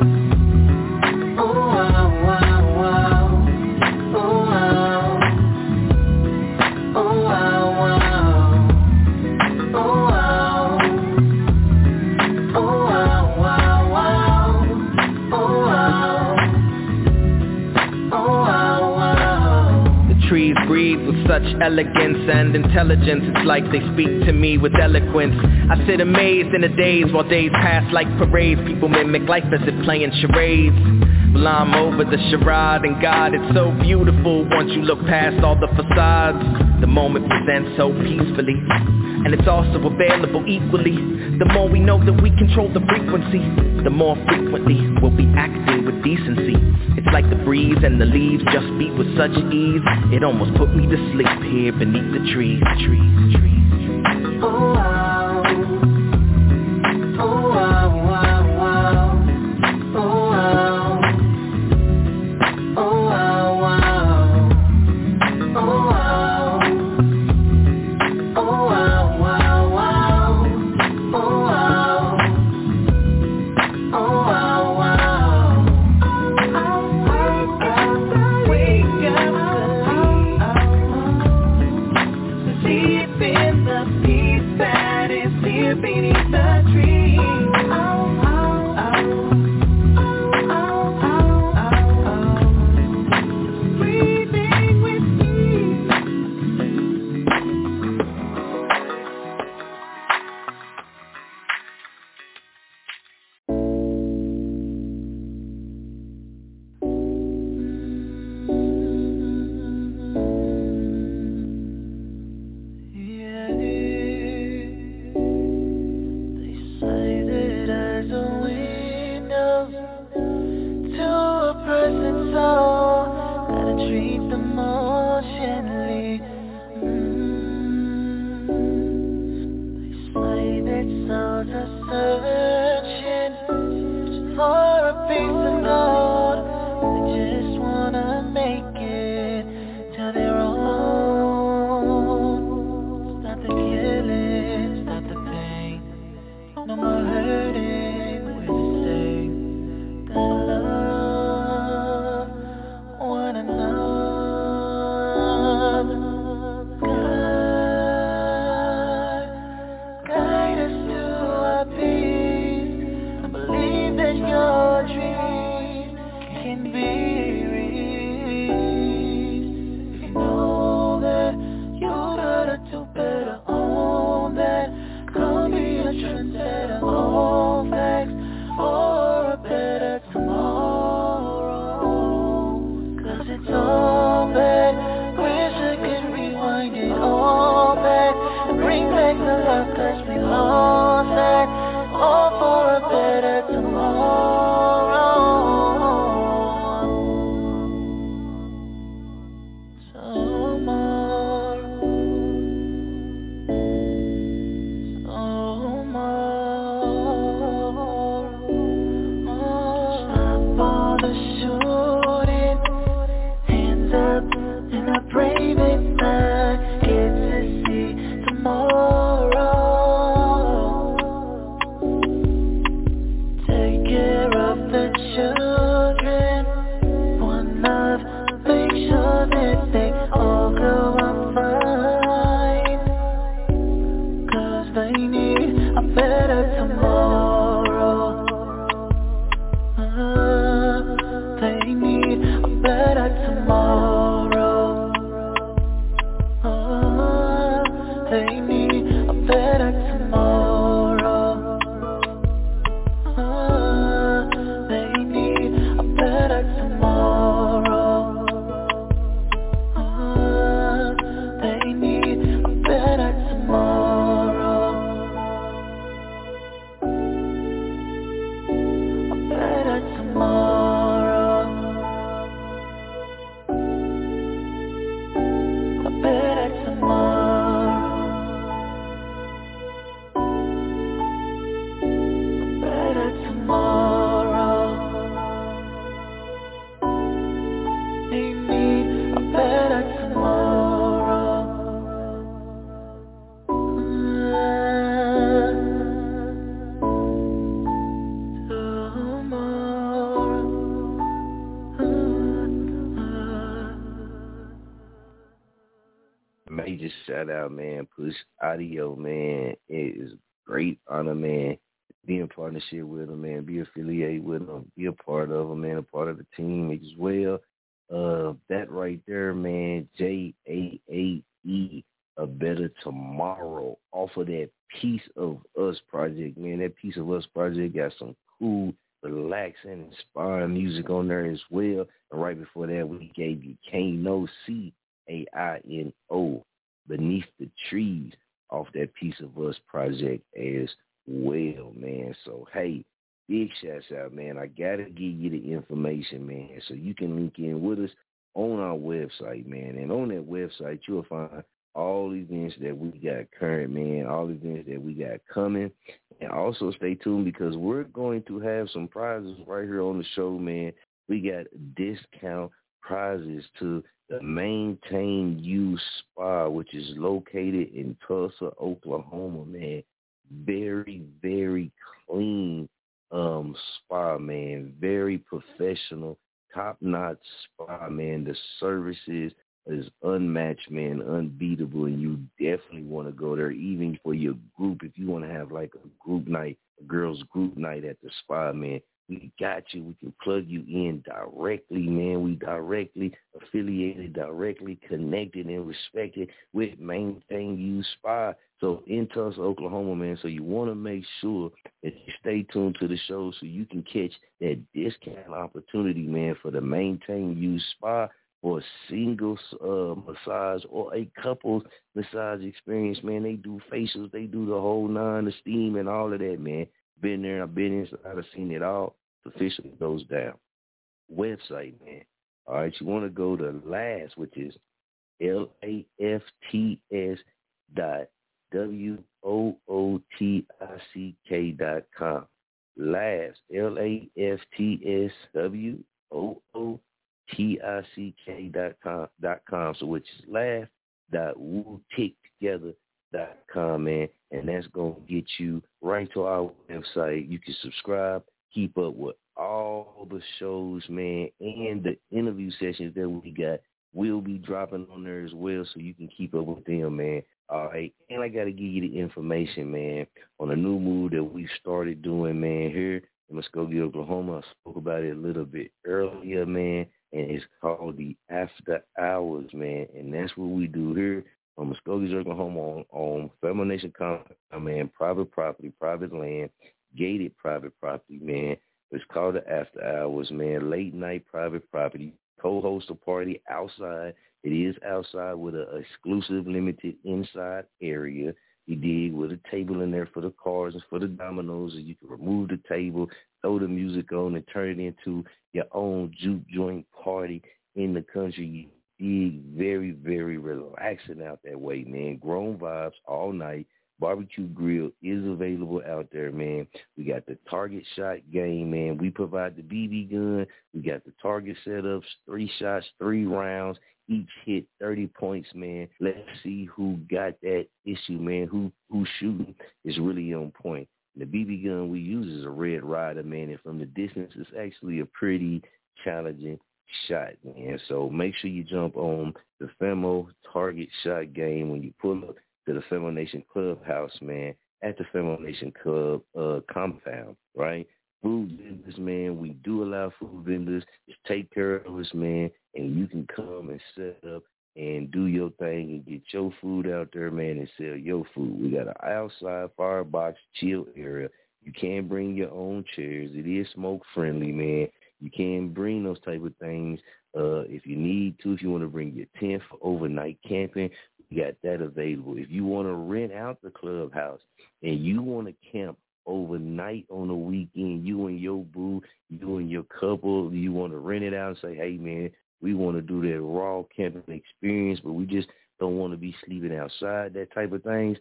J: oh wow, wow, wow, oh wow, oh wow, wow, oh wow, oh wow, wow, wow, oh wow, oh wow, wow.
K: The trees breathe with such elegance and intelligence. It's like they speak to me with eloquence. I sit amazed in the days while days pass like parades. People mimic life as if playing charades. Well, I'm over the charade, and God, it's so beautiful once you look past all the facades. The moment presents so peacefully, and it's also available equally. The more we know that we control the frequency, the more frequently we'll be acting with decency. It's like the breeze and the leaves just beat with such ease. It almost put me to sleep here beneath the trees.
J: Oh wow, oh wow, wow, wow, oh wow, oh wow, wow, oh wow, oh wow, wow, wow, oh wow, oh wow, wow. Wake up, sleep in the peace that is here beneath the tree. Breathing with ease. They say that eyes are windows to a person's soul. Gotta treat them emotionally. They say that souls are searching for a piece of gold. They just wanna make it to their own. Stop the killing, stop the pain. No more hurting, we're the same. Gotta love one another. Guide us to our peace. I believe that your dreams
D: major shout out, man. Push Audio, man. It is a great honor, man. Be in partnership with them, man. Be affiliated with them. Be a part of them, man. A part of the team as well. That right there, man. JAAE, A Better Tomorrow, off of that Piece of Us project, man. That Piece of Us project got some cool, relaxing, inspiring music on there as well. And right before that, we gave you Kano, CAINO, Beneath the Trees, off that Piece of Us project as well, man. So, hey, big shouts out, man. I got to give you the information, man, so you can link in with us on our website, man. And on that website, you'll find all events that we got current, man, all events that we got coming. And also stay tuned because we're going to have some prizes right here on the show, man. We got discount prizes to the Maintain You Spa, which is located in Tulsa, Oklahoma, man. Very, very clean spa, man. Very professional, top-notch spa, man. The services is unmatched, man, unbeatable, and you definitely want to go there, even for your group. If you want to have like a group night, a girls' group night at the spa, man, we got you. We can plug you in directly, man. We directly affiliated, directly connected and respected with Maintain You Spa. So in Tulsa, Oklahoma, man. So you want to make sure that you stay tuned to the show so you can catch that discount opportunity, man, for the Maintain You Spa for a single massage or a couple's massage experience, man. They do facials, they do the whole nine, the steam and all of that, man. Been there, I've been inside, I've seen it all. Officially goes down. Website, man. All right, you want to go to LAFTS, which is LAFTS.WOOTICK.com. LAFTS, LAFTS.WOOTICK.com. So which is LAFTS.WOOTICtogether.com, man. And that's going to get you right to our website. You can subscribe, keep up with all the shows, man, and the interview sessions that we got will be dropping on there as well, so you can keep up with them, man. All right, and I got to give you the information, man, on a new move that we started doing, man, here in Muskogee, Oklahoma. I spoke about it a little bit earlier, man, and it's called the After Hours, man, and that's what we do here on Muskogee, Oklahoma, on Family Nation Compound, man, private property, private land, gated private property, man. It's called the After Hours, man. Late night private property. Co-host a party outside. It is outside with an exclusive limited inside area. You dig, with a table in there for the cars and for the dominoes, and you can remove the table, throw the music on, and turn it into your own juke joint party in the country. You dig, very, very relaxing out that way, man. Grown vibes all night. Barbecue grill is available out there, man. We got the target shot game, man. We provide the BB gun. We got the target setups, 3 shots, 3 rounds. Each hit 30 points, man. Let's see who got that issue, man. Who's shooting is really on point. The BB gun we use is a Red Ryder, man. And from the distance, it's actually a pretty challenging shot, man. So make sure you jump on the Femo target shot game when you pull up to the Femo Nation Clubhouse, man, at the Femo Nation Club compound, right? Food vendors, man, we do allow food vendors. Just take care of us, man, and you can come and set up and do your thing and get your food out there, man, and sell your food. We got an outside firebox chill area. You can bring your own chairs. It is smoke-friendly, man. You can bring those type of things if you need to. If you want to bring your tent for overnight camping, we got that available. If you want to rent out the clubhouse and you want to camp overnight on the weekend, you and your boo, you and your couple, you want to rent it out and say, hey, man, we want to do that raw camping experience, but we just don't want to be sleeping outside, that type of things.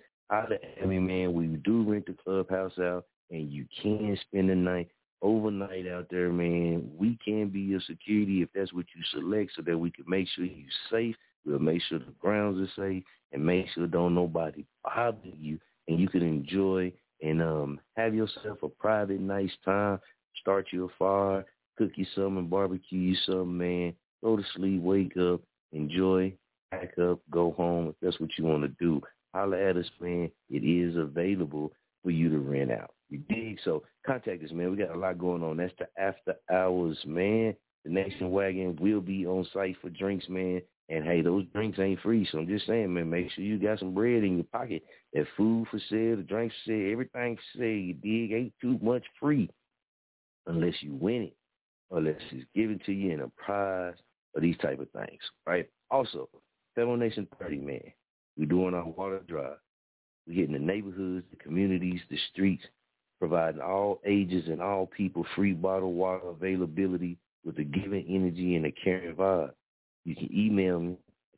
D: Man, we do rent the clubhouse out, and you can spend the night overnight out there, man. We can be your security if that's what you select, so that we can make sure you're safe. We'll make sure the grounds are safe and make sure don't nobody bother you, and you can enjoy and have yourself a private, nice time. Start your fire, cook you something, barbecue you something, man. Go to sleep, wake up, enjoy, pack up, go home, if that's what you want to do. Holler at us, man. It is available for you to rent out. You dig? So contact us, man. We got a lot going on. That's the after hours, man. The Nation Wagon will be on site for drinks, man. And, hey, those drinks ain't free. So I'm just saying, man, make sure you got some bread in your pocket. That food for sale, the drinks for sale, everything for sale. You dig? Ain't too much free unless you win it or unless it's given to you in a prize or these type of things, right? Also, Femo Nation 30, man. We're doing our water drive. We're hitting the neighborhoods, the communities, the streets, providing all ages and all people free bottled water availability with a giving energy and a caring vibe. You can email me,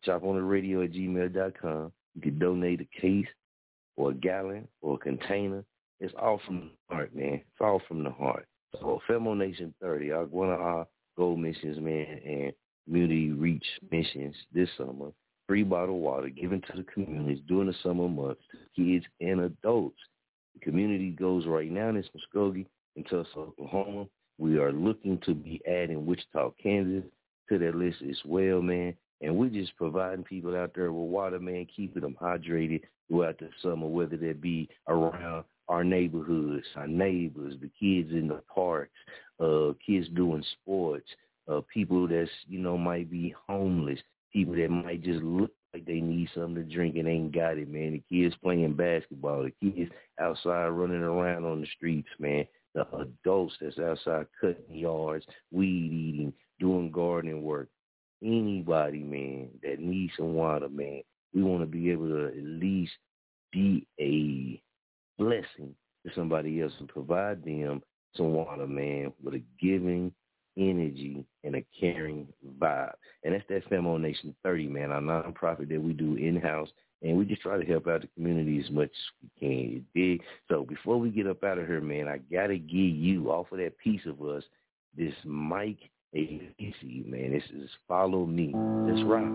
D: chopontheradio@gmail.com. You can donate a case or a gallon or a container. It's all from the heart, man. It's all from the heart. So Femo Nation 30, one of our gold missions, man, and community reach missions this summer. Free bottled water given to the communities during the summer months, kids and adults. The community goes right now in Muskogee and Tulsa, Oklahoma. We are looking to be adding Wichita, Kansas to that list as well, man. And we're just providing people out there with water, man, keeping them hydrated throughout the summer, whether that be around our neighborhoods, our neighbors, the kids in the parks, kids doing sports, people that's, might be homeless, people that might just look like they need something to drink and ain't got it, man. The kids playing basketball, the kids outside running around on the streets, man. The adults that's outside cutting yards, weed eating, doing gardening work. Anybody, man, that needs some water, man, we want to be able to at least be a blessing to somebody else and provide them some water, man, with a giving energy and a caring vibe. And that's that Femo Nation 30, man, our nonprofit that we do in-house, and we just try to help out the community as much as we can. You dig? So before we get up out of here, man, I got to give you, off of that piece of us, this Mike ABC, man. This is Follow Me. Let's rock.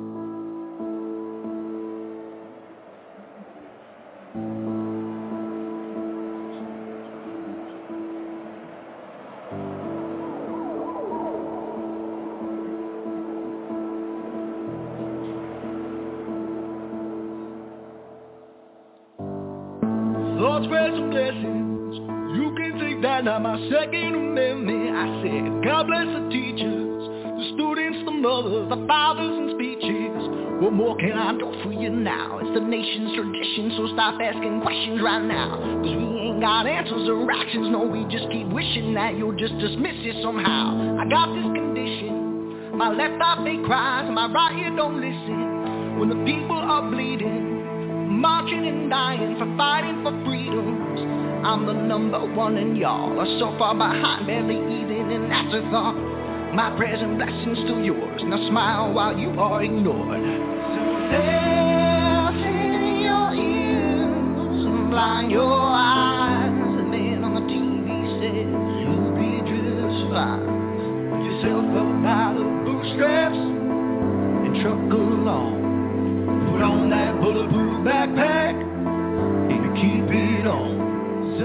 L: Lord's grace and blessings, you can take that, not my second amendment. I said, God bless the teachers, the students, the mothers, the fathers and speeches. What more can I do for you now? It's the nation's tradition, so stop asking questions right now. Cause we ain't got answers or actions, no, we just keep wishing that you'll just dismiss it somehow. I got this condition, my left eye fake cries, my right ear don't listen. When the people are bleeding, marching and dying for fighting for freedoms, I'm the number one and y'all are so far behind, barely even an afterthought. My prayers and blessings to yours, now smile while you are ignored. So in your ears and blind your eyes, the man on the TV says you'll be just fine. Put yourself up by the bootstraps and truck along. Put on that bulletproof backpack and keep it on. So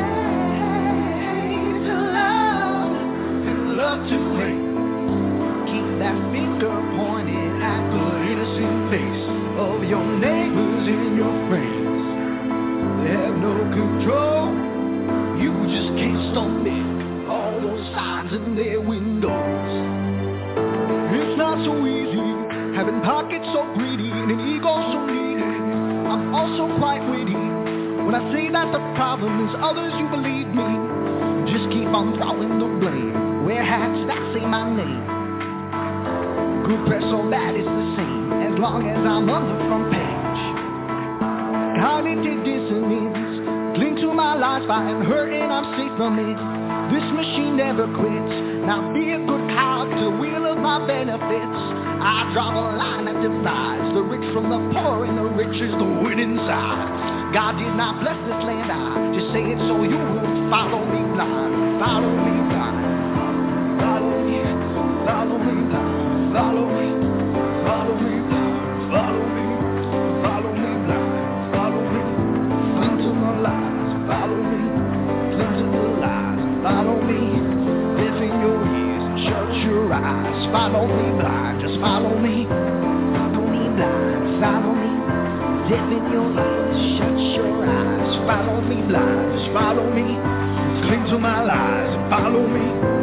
L: hate to love and love to hate. Keep that finger pointed at the innocent face of your neighbors and your friends. They have no control. You just can't stomach all those signs in their windows. It's not so easy having pockets so greedy and an ego so needy. I'm also quite witty when I say that the problem is others, you believe me. Just keep on throwing the blame. Wear hats that say my name. Good press or bad, it's the same as long as I'm on the front page. Cognitive dissonance, cling to my lies, fighting hurting, I'm safe from it. This machine never quits. Now be a good cog to wheel of my benefits. I draw a line that divides the rich from the poor, and the rich is the winning side. God did not bless this land, I just say it so you won't follow me blind. Follow me blind. Follow me, follow me blind. Follow me, follow me blind. Follow me, follow me blind. Follow me, cling to the lies. Follow me, cling to the lies. Follow me, deafen your ears and shut your eyes. Follow me blind, just follow me. Follow me blind, follow me. Deafen your ears, shut your eyes. Follow me blind, just follow me. Cling to my lies and follow me.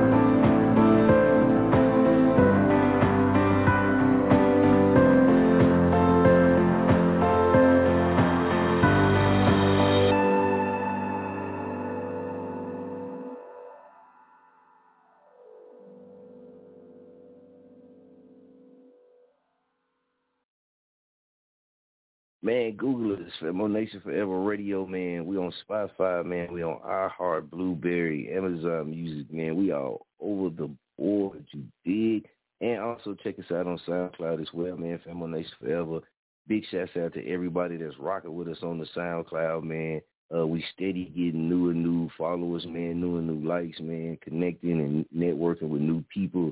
D: Man, Google us, Femo Nation Forever Radio, man. We on Spotify, man. We on iHeart, Blueberry, Amazon Music, man. We all over the board, you dig? And also check us out on SoundCloud as well, man. Femo Nation Forever. Big shouts out to everybody that's rocking with us on the SoundCloud, man. We steady getting new and new followers, man, new and new likes, man, connecting and networking with new people.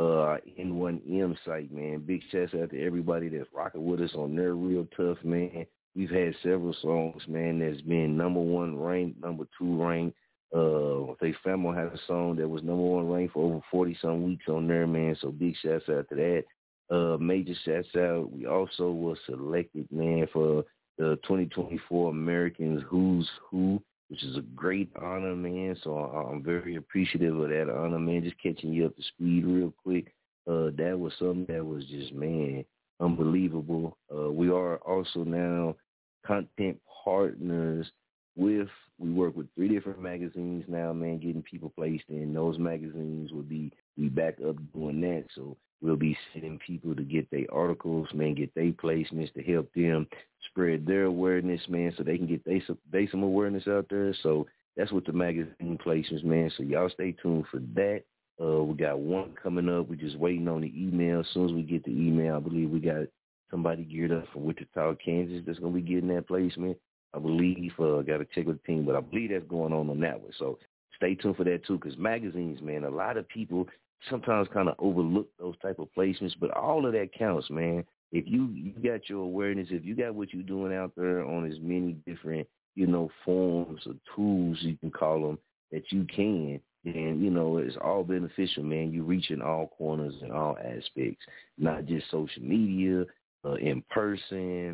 D: N1M site, man. Big shouts out to everybody that's rocking with us on there real tough, man. We've had several songs, man, that's been number 1 ranked, number 2 ranked. They Famo had a song that was number 1 ranked for over 40-some weeks on there, man. So big shouts out to that. Major shouts out. We also were selected, man, for the 2024 Americans Who's Who, which is a great honor, man. So I'm very appreciative of that honor, man. Just catching you up to speed real quick. That was something that was just, man, unbelievable. We are also now content partners we work with 3 different magazines now, man, getting people placed in. Those magazines will be back up doing that. So we'll be sending people to get their articles, man, get their placements to help them spread their awareness, man, so they can get they some awareness out there. So that's what the magazine placements, man. So y'all stay tuned for that. We got one coming up. We're just waiting on the email. As soon as we get the email, I believe we got somebody geared up from Wichita, Kansas that's going to be getting that placement. I believe, got to check with the team, but I believe that's going on that one. So stay tuned for that too, because magazines, man, a lot of people sometimes kind of overlook those type of placements, but all of that counts, man. If you got your awareness, if you got what you're doing out there on as many different, forms or tools, you can call them, that you can, and, it's all beneficial, man. You reach in all corners and all aspects, not just social media, in person,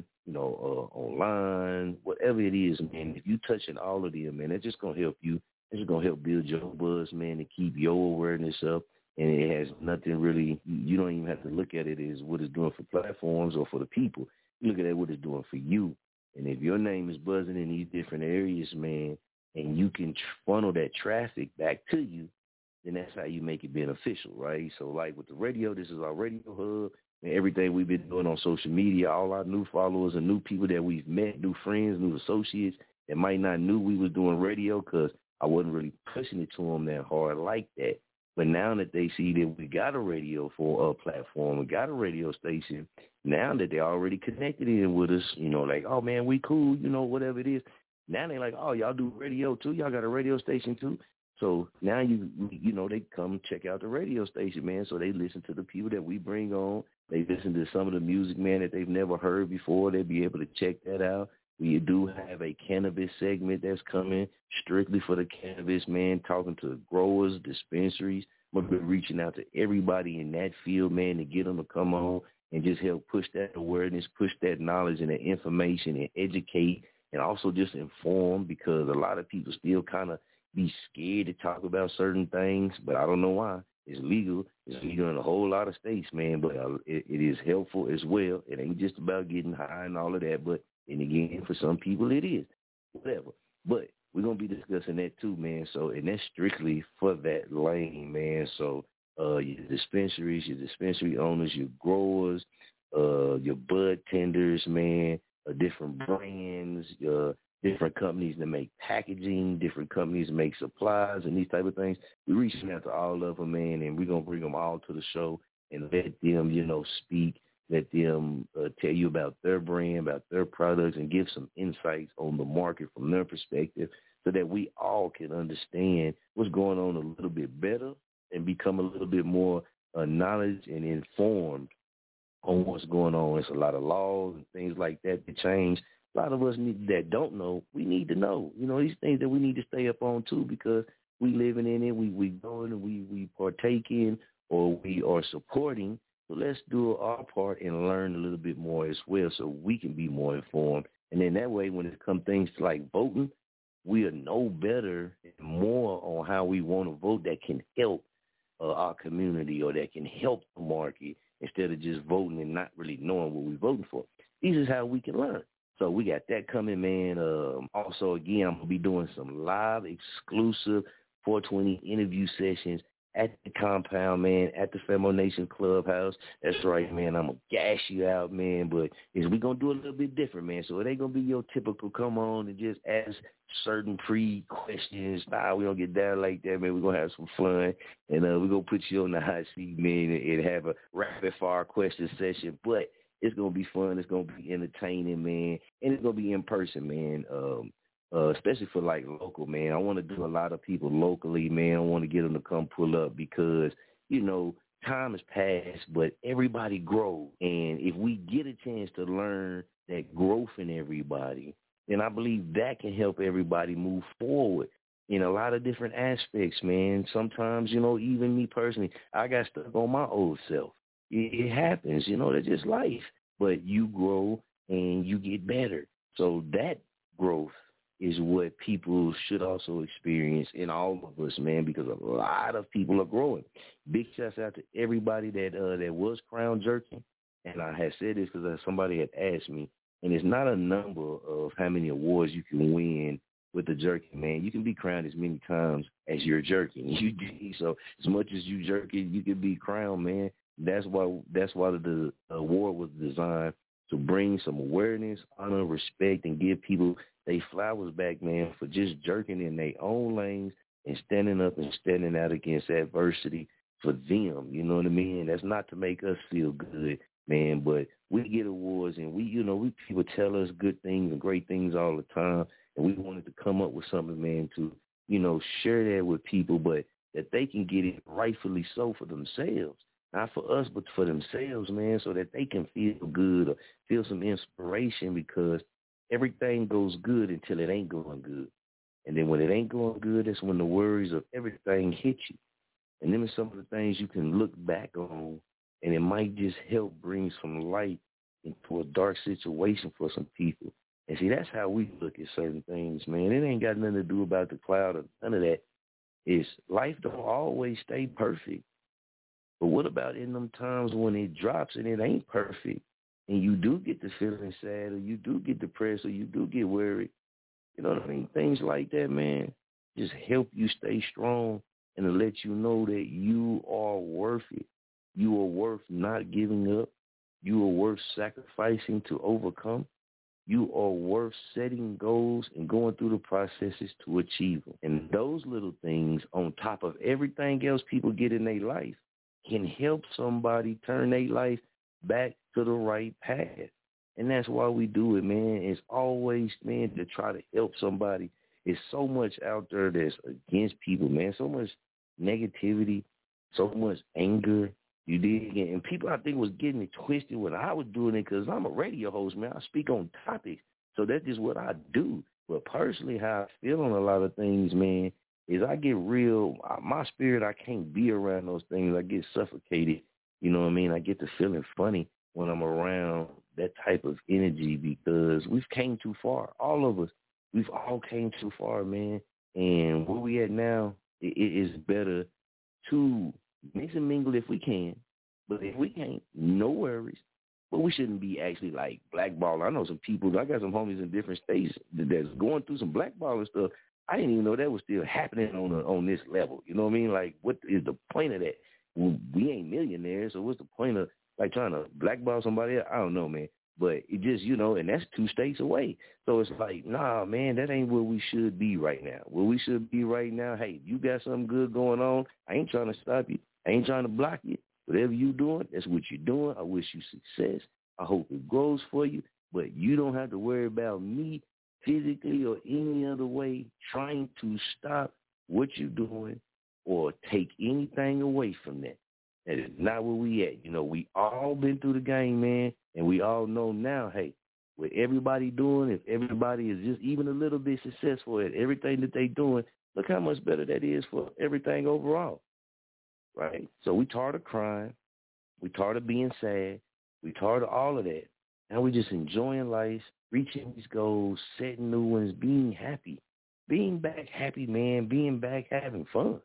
D: online, whatever it is, man. If you touching all of them, man, it's just going to help you. It's just going to help build your buzz, man, and keep your awareness up. And it has nothing really, you don't even have to look at it as what it's doing for platforms or for the people. You look at it what it's doing for you. And if your name is buzzing in these different areas, man, and you can funnel that traffic back to you, then that's how you make it beneficial, right? So like with the radio, this is our radio hub. And everything we've been doing on social media, all our new followers and new people that we've met, new friends, new associates that might not knew we was doing radio because I wasn't really pushing it to them that hard like that. But now that they see that we got a radio for a platform, we got a radio station, now that they're already connected in with us, like, oh, man, we cool, whatever it is. Now they're like, oh, y'all do radio too? Y'all got a radio station too? So now, they come check out the radio station, man. So they listen to the people that we bring on. They listen to some of the music, man, that they've never heard before. They'll be able to check that out. We do have a cannabis segment that's coming strictly for the cannabis, man, talking to growers, dispensaries. We're reaching out to everybody in that field, man, to get them to come on and just help push that awareness, push that knowledge and that information and educate and also just inform, because a lot of people still kind of be scared to talk about certain things, but I don't know why. It's legal. It's legal in a whole lot of states, man, but it is helpful as well. It ain't just about getting high and all of that, but and again, for some people it is, whatever. But we're going to be discussing that too, man. So, and that's strictly for that lane, man. So your dispensaries, your dispensary owners, your growers, your bud tenders, man, different brands, different companies that make packaging, different companies that make supplies and these type of things. We're reaching out to all of them, man, and we're going to bring them all to the show and let them, speak, let them tell you about their brand, about their products, and give some insights on the market from their perspective so that we all can understand what's going on a little bit better and become a little bit more knowledge and informed on what's going on. It's a lot of laws and things like that to change. A lot of us that don't know, we need to know. These things that we need to stay up on too, because we living in it, we going and we partake in, or we are supporting So let's do our part and learn a little bit more as well so we can be more informed. And then that way, when it comes things like voting, we'll know better and more on how we want to vote that can help our community or that can help the market instead of just voting and not really knowing what we're voting for. This is how we can learn. So we got that coming, man. Also, again, I'm going to be doing some live exclusive 420 interview sessions at the compound, man, at the Femo Nation Clubhouse. That's right, man. I'm going to gas you out, man. But we're going to do a little bit different, man. So it ain't going to be your typical come on and just ask certain pre-questions. Nah, we don't get down like that, man. We're going to have some fun. And we're going to put you on the hot seat, man, and have a rapid-fire question session. But it's going to be fun. It's going to be entertaining, man. And it's going to be in person, man. Especially for like local, man. I want to do a lot of people locally, man. I want to get them to come pull up because, you know, time has passed, but everybody grows. And if we get a chance to learn that growth in everybody, then I believe that can help everybody move forward in a lot of different aspects, man. Sometimes, you know, even me personally, I got stuck on my old self. It happens, you know, that's just life. But you grow and you get better. So that growth is what people should also experience in all of us, man, because a lot of people are growing. Big shouts out to everybody that was crown jerking. And I had said this because somebody had asked me, and it's not a number of how many awards you can win with the jerking, man. You can be crowned as many times as you're jerking. So as much as you jerking, you can be crowned, man. That's why the award was designed to bring some awareness, honor, respect, and give people they flowers back, man, for just jerking in their own lanes and standing up and standing out against adversity for them. You know what I mean? That's not to make us feel good, man, but we get awards and we people tell us good things and great things all the time, and we wanted to come up with something, man, to, you know, share that with people, but that they can get it rightfully so for themselves. Not for us, but for themselves, man, so that they can feel good or feel some inspiration, because everything goes good until it ain't going good. And then when it ain't going good, that's when the worries of everything hit you. And then some of the things you can look back on, and it might just help bring some light into a dark situation for some people. And see, that's how we look at certain things, man. It ain't got nothing to do about the cloud or none of that. It's life don't always stay perfect. But what about in them times when it drops and it ain't perfect, and you do get to feeling sad, or you do get depressed, or you do get worried? You know what I mean? Things like that, man, just help you stay strong and to let you know that you are worth it. You are worth not giving up. You are worth sacrificing to overcome. You are worth setting goals and going through the processes to achieve them. And those little things, on top of everything else people get in their life, can help somebody turn their life back to the right path. And that's why we do it, man. It's always, man, to try to help somebody. It's so much out there that's against people, man. So much negativity, so much anger. You dig? And people, I think, was getting it twisted when I was doing it, because I'm a radio host, man. I speak on topics. So that's just what I do. But personally, how I feel on a lot of things, man, is I get real, my spirit, I can't be around those things. I get suffocated. You know what I mean? I get to feeling funny when I'm around that type of energy, because we've came too far. All of us, we've all came too far, man. And where we at now, it is better to mix and mingle if we can. But if we can't, no worries. But we shouldn't be actually like blackballing. I know some people, I got some homies in different states that's going through some blackballing stuff. I didn't even know that was still happening on this level. You know what I mean? Like, what is the point of that? Well, we ain't millionaires, so what's the point of, like, trying to blackball somebody else? I don't know, man. But it just, you know, and that's 2 states away. So it's like, nah, man, that ain't where we should be right now. Where we should be right now, hey, you got something good going on, I ain't trying to stop you. I ain't trying to block you. Whatever you doing, that's what you're doing. I wish you success. I hope it grows for you. But you don't have to worry about me physically or any other way trying to stop what you're doing or take anything away from that. That is not where we at. You know, we all been through the game, man, and we all know now, hey, what everybody doing, if everybody is just even a little bit successful at everything that they doing, look how much better that is for everything overall, right? So we tired of crime. We tired of being sad. We tired of all of that. Now we just enjoying life, reaching these goals, setting new ones, being happy. Being back happy, man, being back having fun.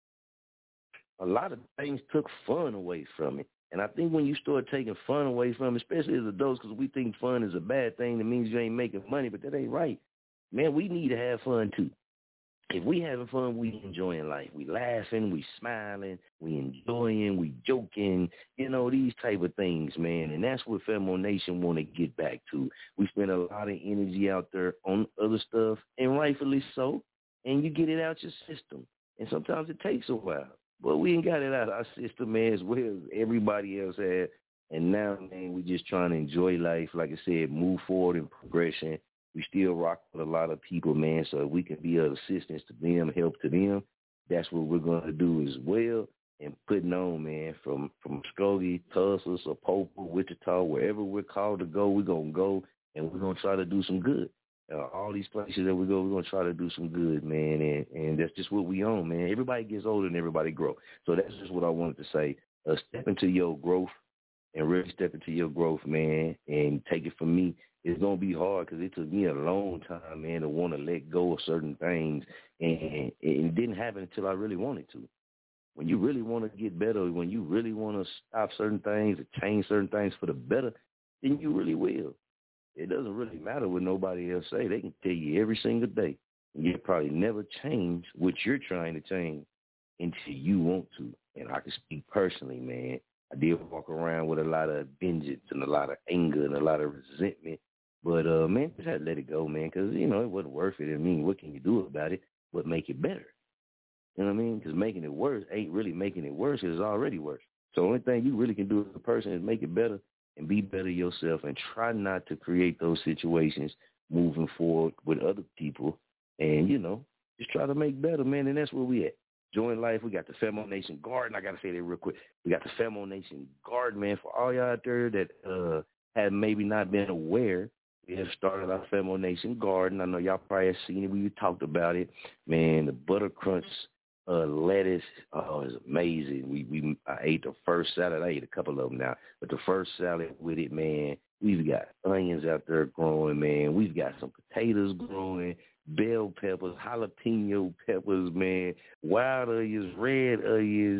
D: A lot of things took fun away from it. And I think when you start taking fun away from it, especially as adults, because we think fun is a bad thing, that means you ain't making money, but that ain't right. Man, we need to have fun too. If we having fun, we enjoying life. We laughing, we smiling, we enjoying, we joking, these type of things, man. And that's what Femo Nation want to get back to. We spend a lot of energy out there on other stuff, and rightfully so, and you get it out your system. And sometimes it takes a while. But we ain't got it out of our system, man, as well as everybody else had. And now, man, we just trying to enjoy life. Like I said, move forward in progression. We still rock with a lot of people, man, so we can be of assistance to them, help to them. That's what we're going to do as well. And putting on, man, from Muskogee, Tulsa, Sopopa, Wichita, wherever we're called to go, we're going to go, and we're going to try to do some good. All these places that we go, we're going to try to do some good, man, and that's just what we own, man. Everybody gets older and everybody grow. So that's just what I wanted to say. Step into your growth and really step into your growth, man, and take it from me. It's going to be hard because it took me a long time, man, to want to let go of certain things, and it didn't happen until I really wanted to. When you really want to get better, when you really want to stop certain things or change certain things for the better, then you really will. It doesn't really matter what nobody else say. They can tell you every single day. And you'll probably never change what you're trying to change until you want to. And I can speak personally, man. I did walk around with a lot of vengeance and a lot of anger and a lot of resentment. But, man, just had to let it go, man, because, it wasn't worth it. I mean, what can you do about it but make it better? You know what I mean? Because making it worse ain't really making it worse. It's already worse. So the only thing you really can do as a person is make it better and be better yourself and try not to create those situations moving forward with other people. And, just try to make better, man, and that's where we at. Join life. We got the Femo Nation Garden. I got to say that real quick. We got the Femo Nation Garden, man, for all y'all out there that have maybe not been aware. We have started our Femo Nation Garden. I know y'all probably have seen it. We talked about it. Man, the Butter Crunch lettuce, it's amazing. I ate the first salad. I ate a couple of them now. But the first salad with it, man, we've got onions out there growing, man. We've got some potatoes growing, bell peppers, jalapeno peppers, man, wild onions, red onions.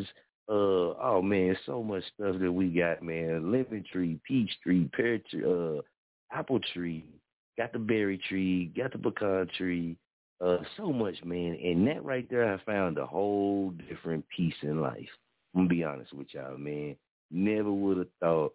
D: Oh, man, so much stuff that we got, man. Lemon tree, peach tree, pear tree, apple tree, got the berry tree, got the pecan tree, so much, man. And that right there, I found a whole different peace in life. I'm going to be honest with y'all, man. Never would have thought,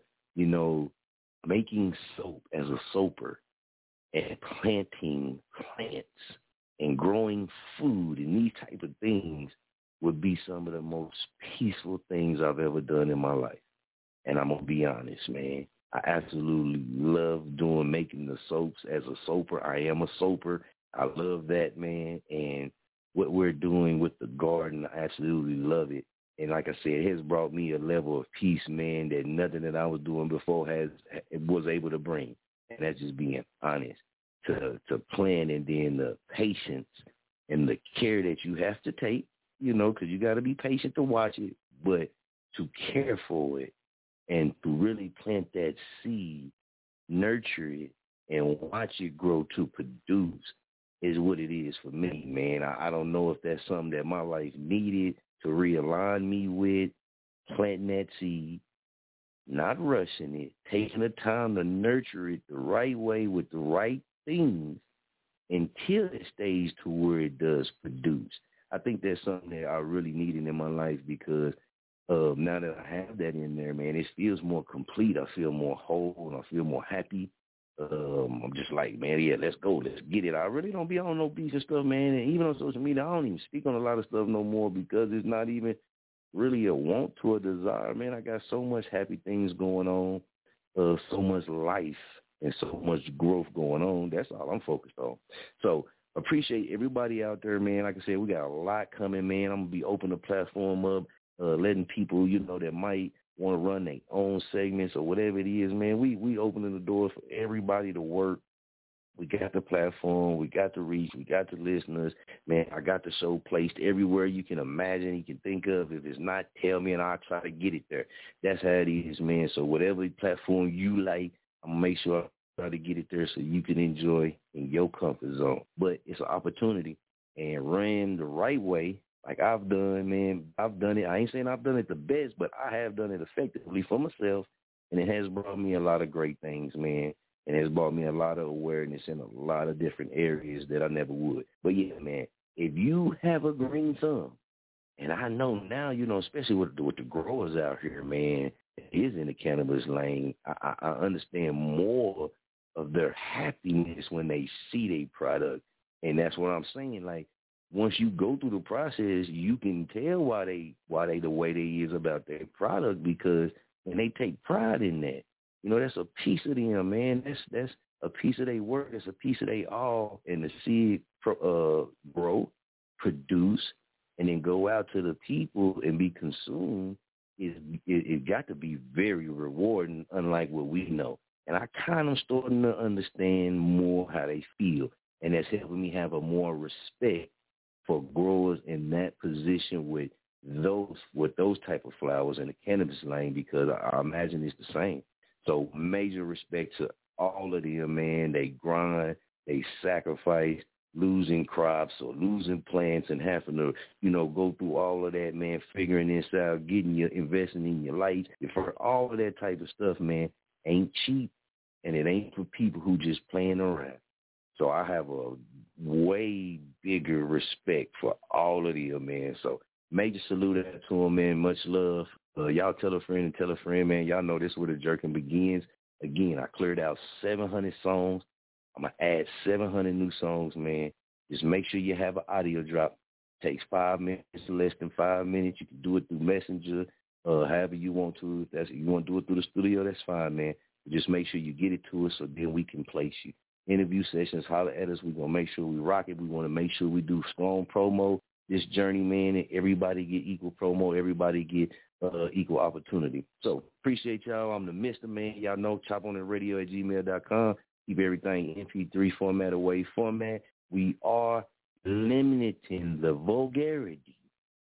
D: making soap as a soaper and planting plants and growing food and these type of things would be some of the most peaceful things I've ever done in my life. And I'm going to be honest, man. I absolutely love making the soaps as a soaper. I am a soaper. I love that, man. And what we're doing with the garden, I absolutely love it. And like I said, it has brought me a level of peace, man, that nothing that I was doing before was able to bring. And that's just being honest. To plan, and then the patience and the care that you have to take, because you got to be patient to watch it, but to care for it and to really plant that seed, nurture it, and watch it grow to produce is what it is for me, man. I don't know if that's something that my life needed to realign me with, planting that seed, not rushing it, taking the time to nurture it the right way with the right things until it stays to where it does produce. I think that's something that I really needed in my life because now that I have that in there, man, it feels more complete. I feel more whole and I feel more happy. I'm just like, man, yeah, let's go. Let's get it. I really don't be on no beats and stuff, man. And even on social media, I don't even speak on a lot of stuff no more because it's not even really a want to a desire, man. I got so much happy things going on, so much life and so much growth going on. That's all I'm focused on. So appreciate everybody out there, man. Like I said, we got a lot coming, man. I'm going to be opening the platform up, letting people, that might want to run their own segments or whatever it is, man. We opening the doors for everybody to work We got the platform, we got the reach, we got the listeners. Man, I got the show placed everywhere you can imagine, you can think of. If it's not, tell me and I'll try to get it there. That's how it is, man. So whatever platform you like, I'm going to make sure I try to get it there so you can enjoy in your comfort zone. But it's an opportunity, and ran the right way, like I've done, man. I've done it. I ain't saying I've done it the best, but I have done it effectively for myself, and it has brought me a lot of great things, man. And it's brought me a lot of awareness in a lot of different areas that I never would. But, yeah, man, if you have a green thumb, and I know now, you know, especially with the growers out here, man, that is in the cannabis lane, I understand more of their happiness when they see their product. And that's what I'm saying. Like, once you go through the process, you can tell why they the way they is about their product, because and they take pride in that. You know, that's a piece of them, man. That's a piece of their work. That's a piece of their all. And to see it grow, produce, and then go out to the people and be consumed, it got to be very rewarding, unlike what we know. And I kind of starting to understand more how they feel. And that's helping me have a more respect for growers in that position with those type of flowers in the cannabis lane, because I imagine it's the same. So major respect to all of them, man. They grind, they sacrifice, losing crops or losing plants and having to, you know, go through all of that, man, figuring this out, investing in your life. For all of that type of stuff, man, ain't cheap, and it ain't for people who just playing around. So I have a way bigger respect for all of them, man. So major salute out to them, man. Much love. Y'all tell a friend and tell a friend, man. Y'all know this is where the jerking begins. Again, I cleared out 700 songs. I'm going to add 700 new songs, man. Just make sure you have an audio drop. It takes 5 minutes, less than 5 minutes. You can do it through Messenger, however you want to. If you want to do it through the studio, that's fine, man. But just make sure you get it to us so then we can place you. Interview sessions, holler at us. We're going to make sure we rock it. We want to make sure we do strong promo. This journey, man, and everybody get equal promo. Everybody get equal opportunity. So appreciate y'all. I'm the Mr. Man. Y'all know, chopontheradio@gmail.com. Keep everything MP3 format away format. We are limiting the vulgarity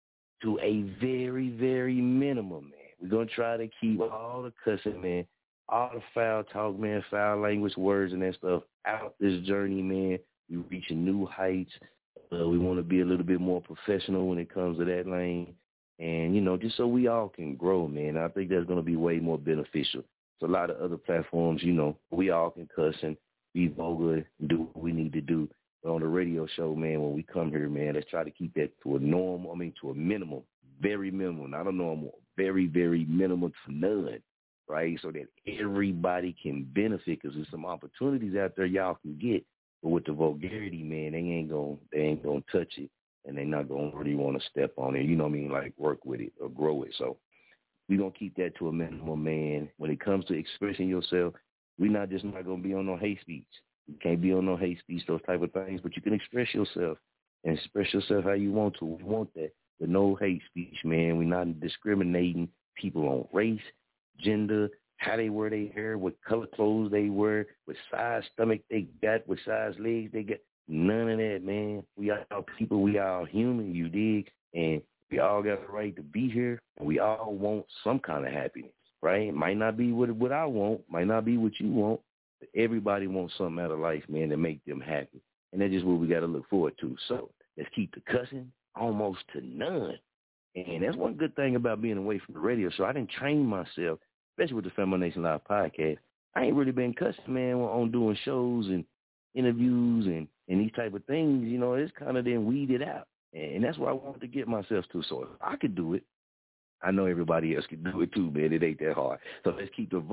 D: to a very, very minimum, man. We're going to try to keep all the cussing, man, all the foul talk, man, foul language, words and that stuff out this journey, man. We're reaching new heights. We want to be a little bit more professional when it comes to that lane. And, you know, just so we all can grow, man. I think that's going to be way more beneficial. So a lot of other platforms, you know, we all can cuss and be vulgar and do what we need to do. But on the radio show, man, when we come here, man, let's try to keep that to a minimum, very minimal, not a normal, very, very minimal to none, right? So that everybody can benefit, because there's some opportunities out there y'all can get. But with the vulgarity, man, they ain't gonna touch it, and they not gonna really want to step on it. You know what I mean? Like work with it or grow it. So we're gonna keep that to a minimum, man. When it comes to expressing yourself, we're not gonna be on no hate speech. You can't be on no hate speech, those type of things. But you can express yourself and express yourself how you want to. We want that, but no hate speech, man. We're not discriminating people on race, gender, how they wear their hair, what color clothes they wear, what size stomach they got, what size legs they got. None of that, man. We are people. We are human, you dig? And we all got the right to be here, and we all want some kind of happiness, right? It might not be what I want, might not be what you want, but everybody wants something out of life, man, to make them happy. And that's just what we got to look forward to. So let's keep the cussing almost to none. And that's one good thing about being away from the radio show. I didn't train myself, especially with the Family Nation Live podcast. I ain't really been cussing, man, on doing shows and interviews and these type of things. You know, it's kind of then weeded out. And that's what I wanted to get myself to. So if I could do it, I know everybody else can do it too, man. It ain't that hard. So let's keep the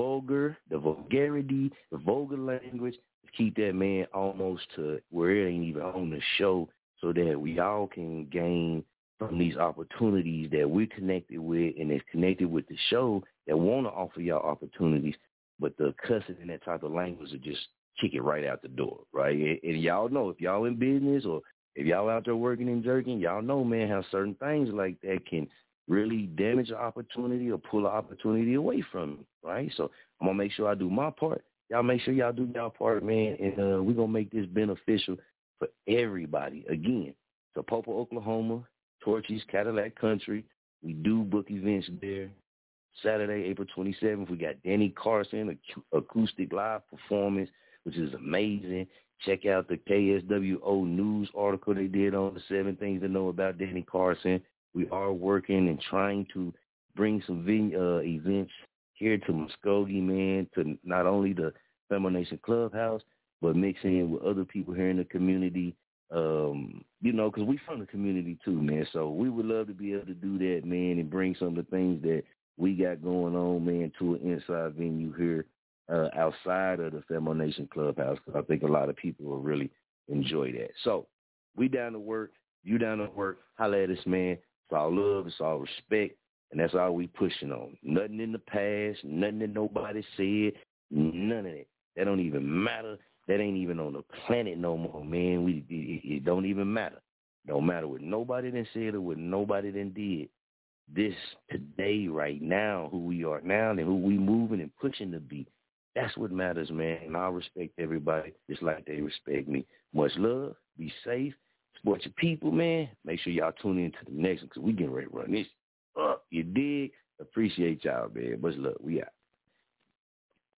D: vulgarity, the vulgar language. Let's keep that, man, almost to where it ain't even on the show, so that we all can gain from these opportunities that we're connected with and that's connected with the show that want to offer y'all opportunities. But the cussing and that type of language will just kick it right out the door, right? And y'all know, if y'all in business or if y'all out there working and jerking, y'all know, man, how certain things like that can really damage an opportunity or pull an opportunity away from you, right? So I'm going to make sure I do my part. y'all make sure y'all do y'all part, man, and we're going to make this beneficial for everybody. Again, Topopa, Oklahoma, Torchy's Cadillac Country. We do book events there. Saturday, April 27th, we got Danny Carson, acoustic live performance, which is amazing. Check out the KSWO news article they did on the 7 things to know about Danny Carson. We are working and trying to bring some events here to Muskogee, man, to not only the Femo Nation Clubhouse, but mixing in with other people here in the community, because we from the community too, man. So we would love to be able to do that, man, and bring some of the things that we got going on, man, to an inside venue here outside of the Femo Nation Clubhouse, because I think a lot of people will really enjoy that. So we down to work. You down to work. Holla at us, man. It's all love. It's all respect. And that's all we pushing on. Nothing in the past, nothing that nobody said, none of that. That don't even matter. That ain't even on the planet no more, man. It don't even matter. Don't matter what nobody done said or what nobody done did. This today, right now, who we are now and who we moving and pushing to be, that's what matters, man. And I respect everybody just like they respect me. Much love. Be safe. Support your people, man. Make sure y'all tune in to the next one because we getting ready to run this up. You dig? Appreciate y'all, man. Much love. We out.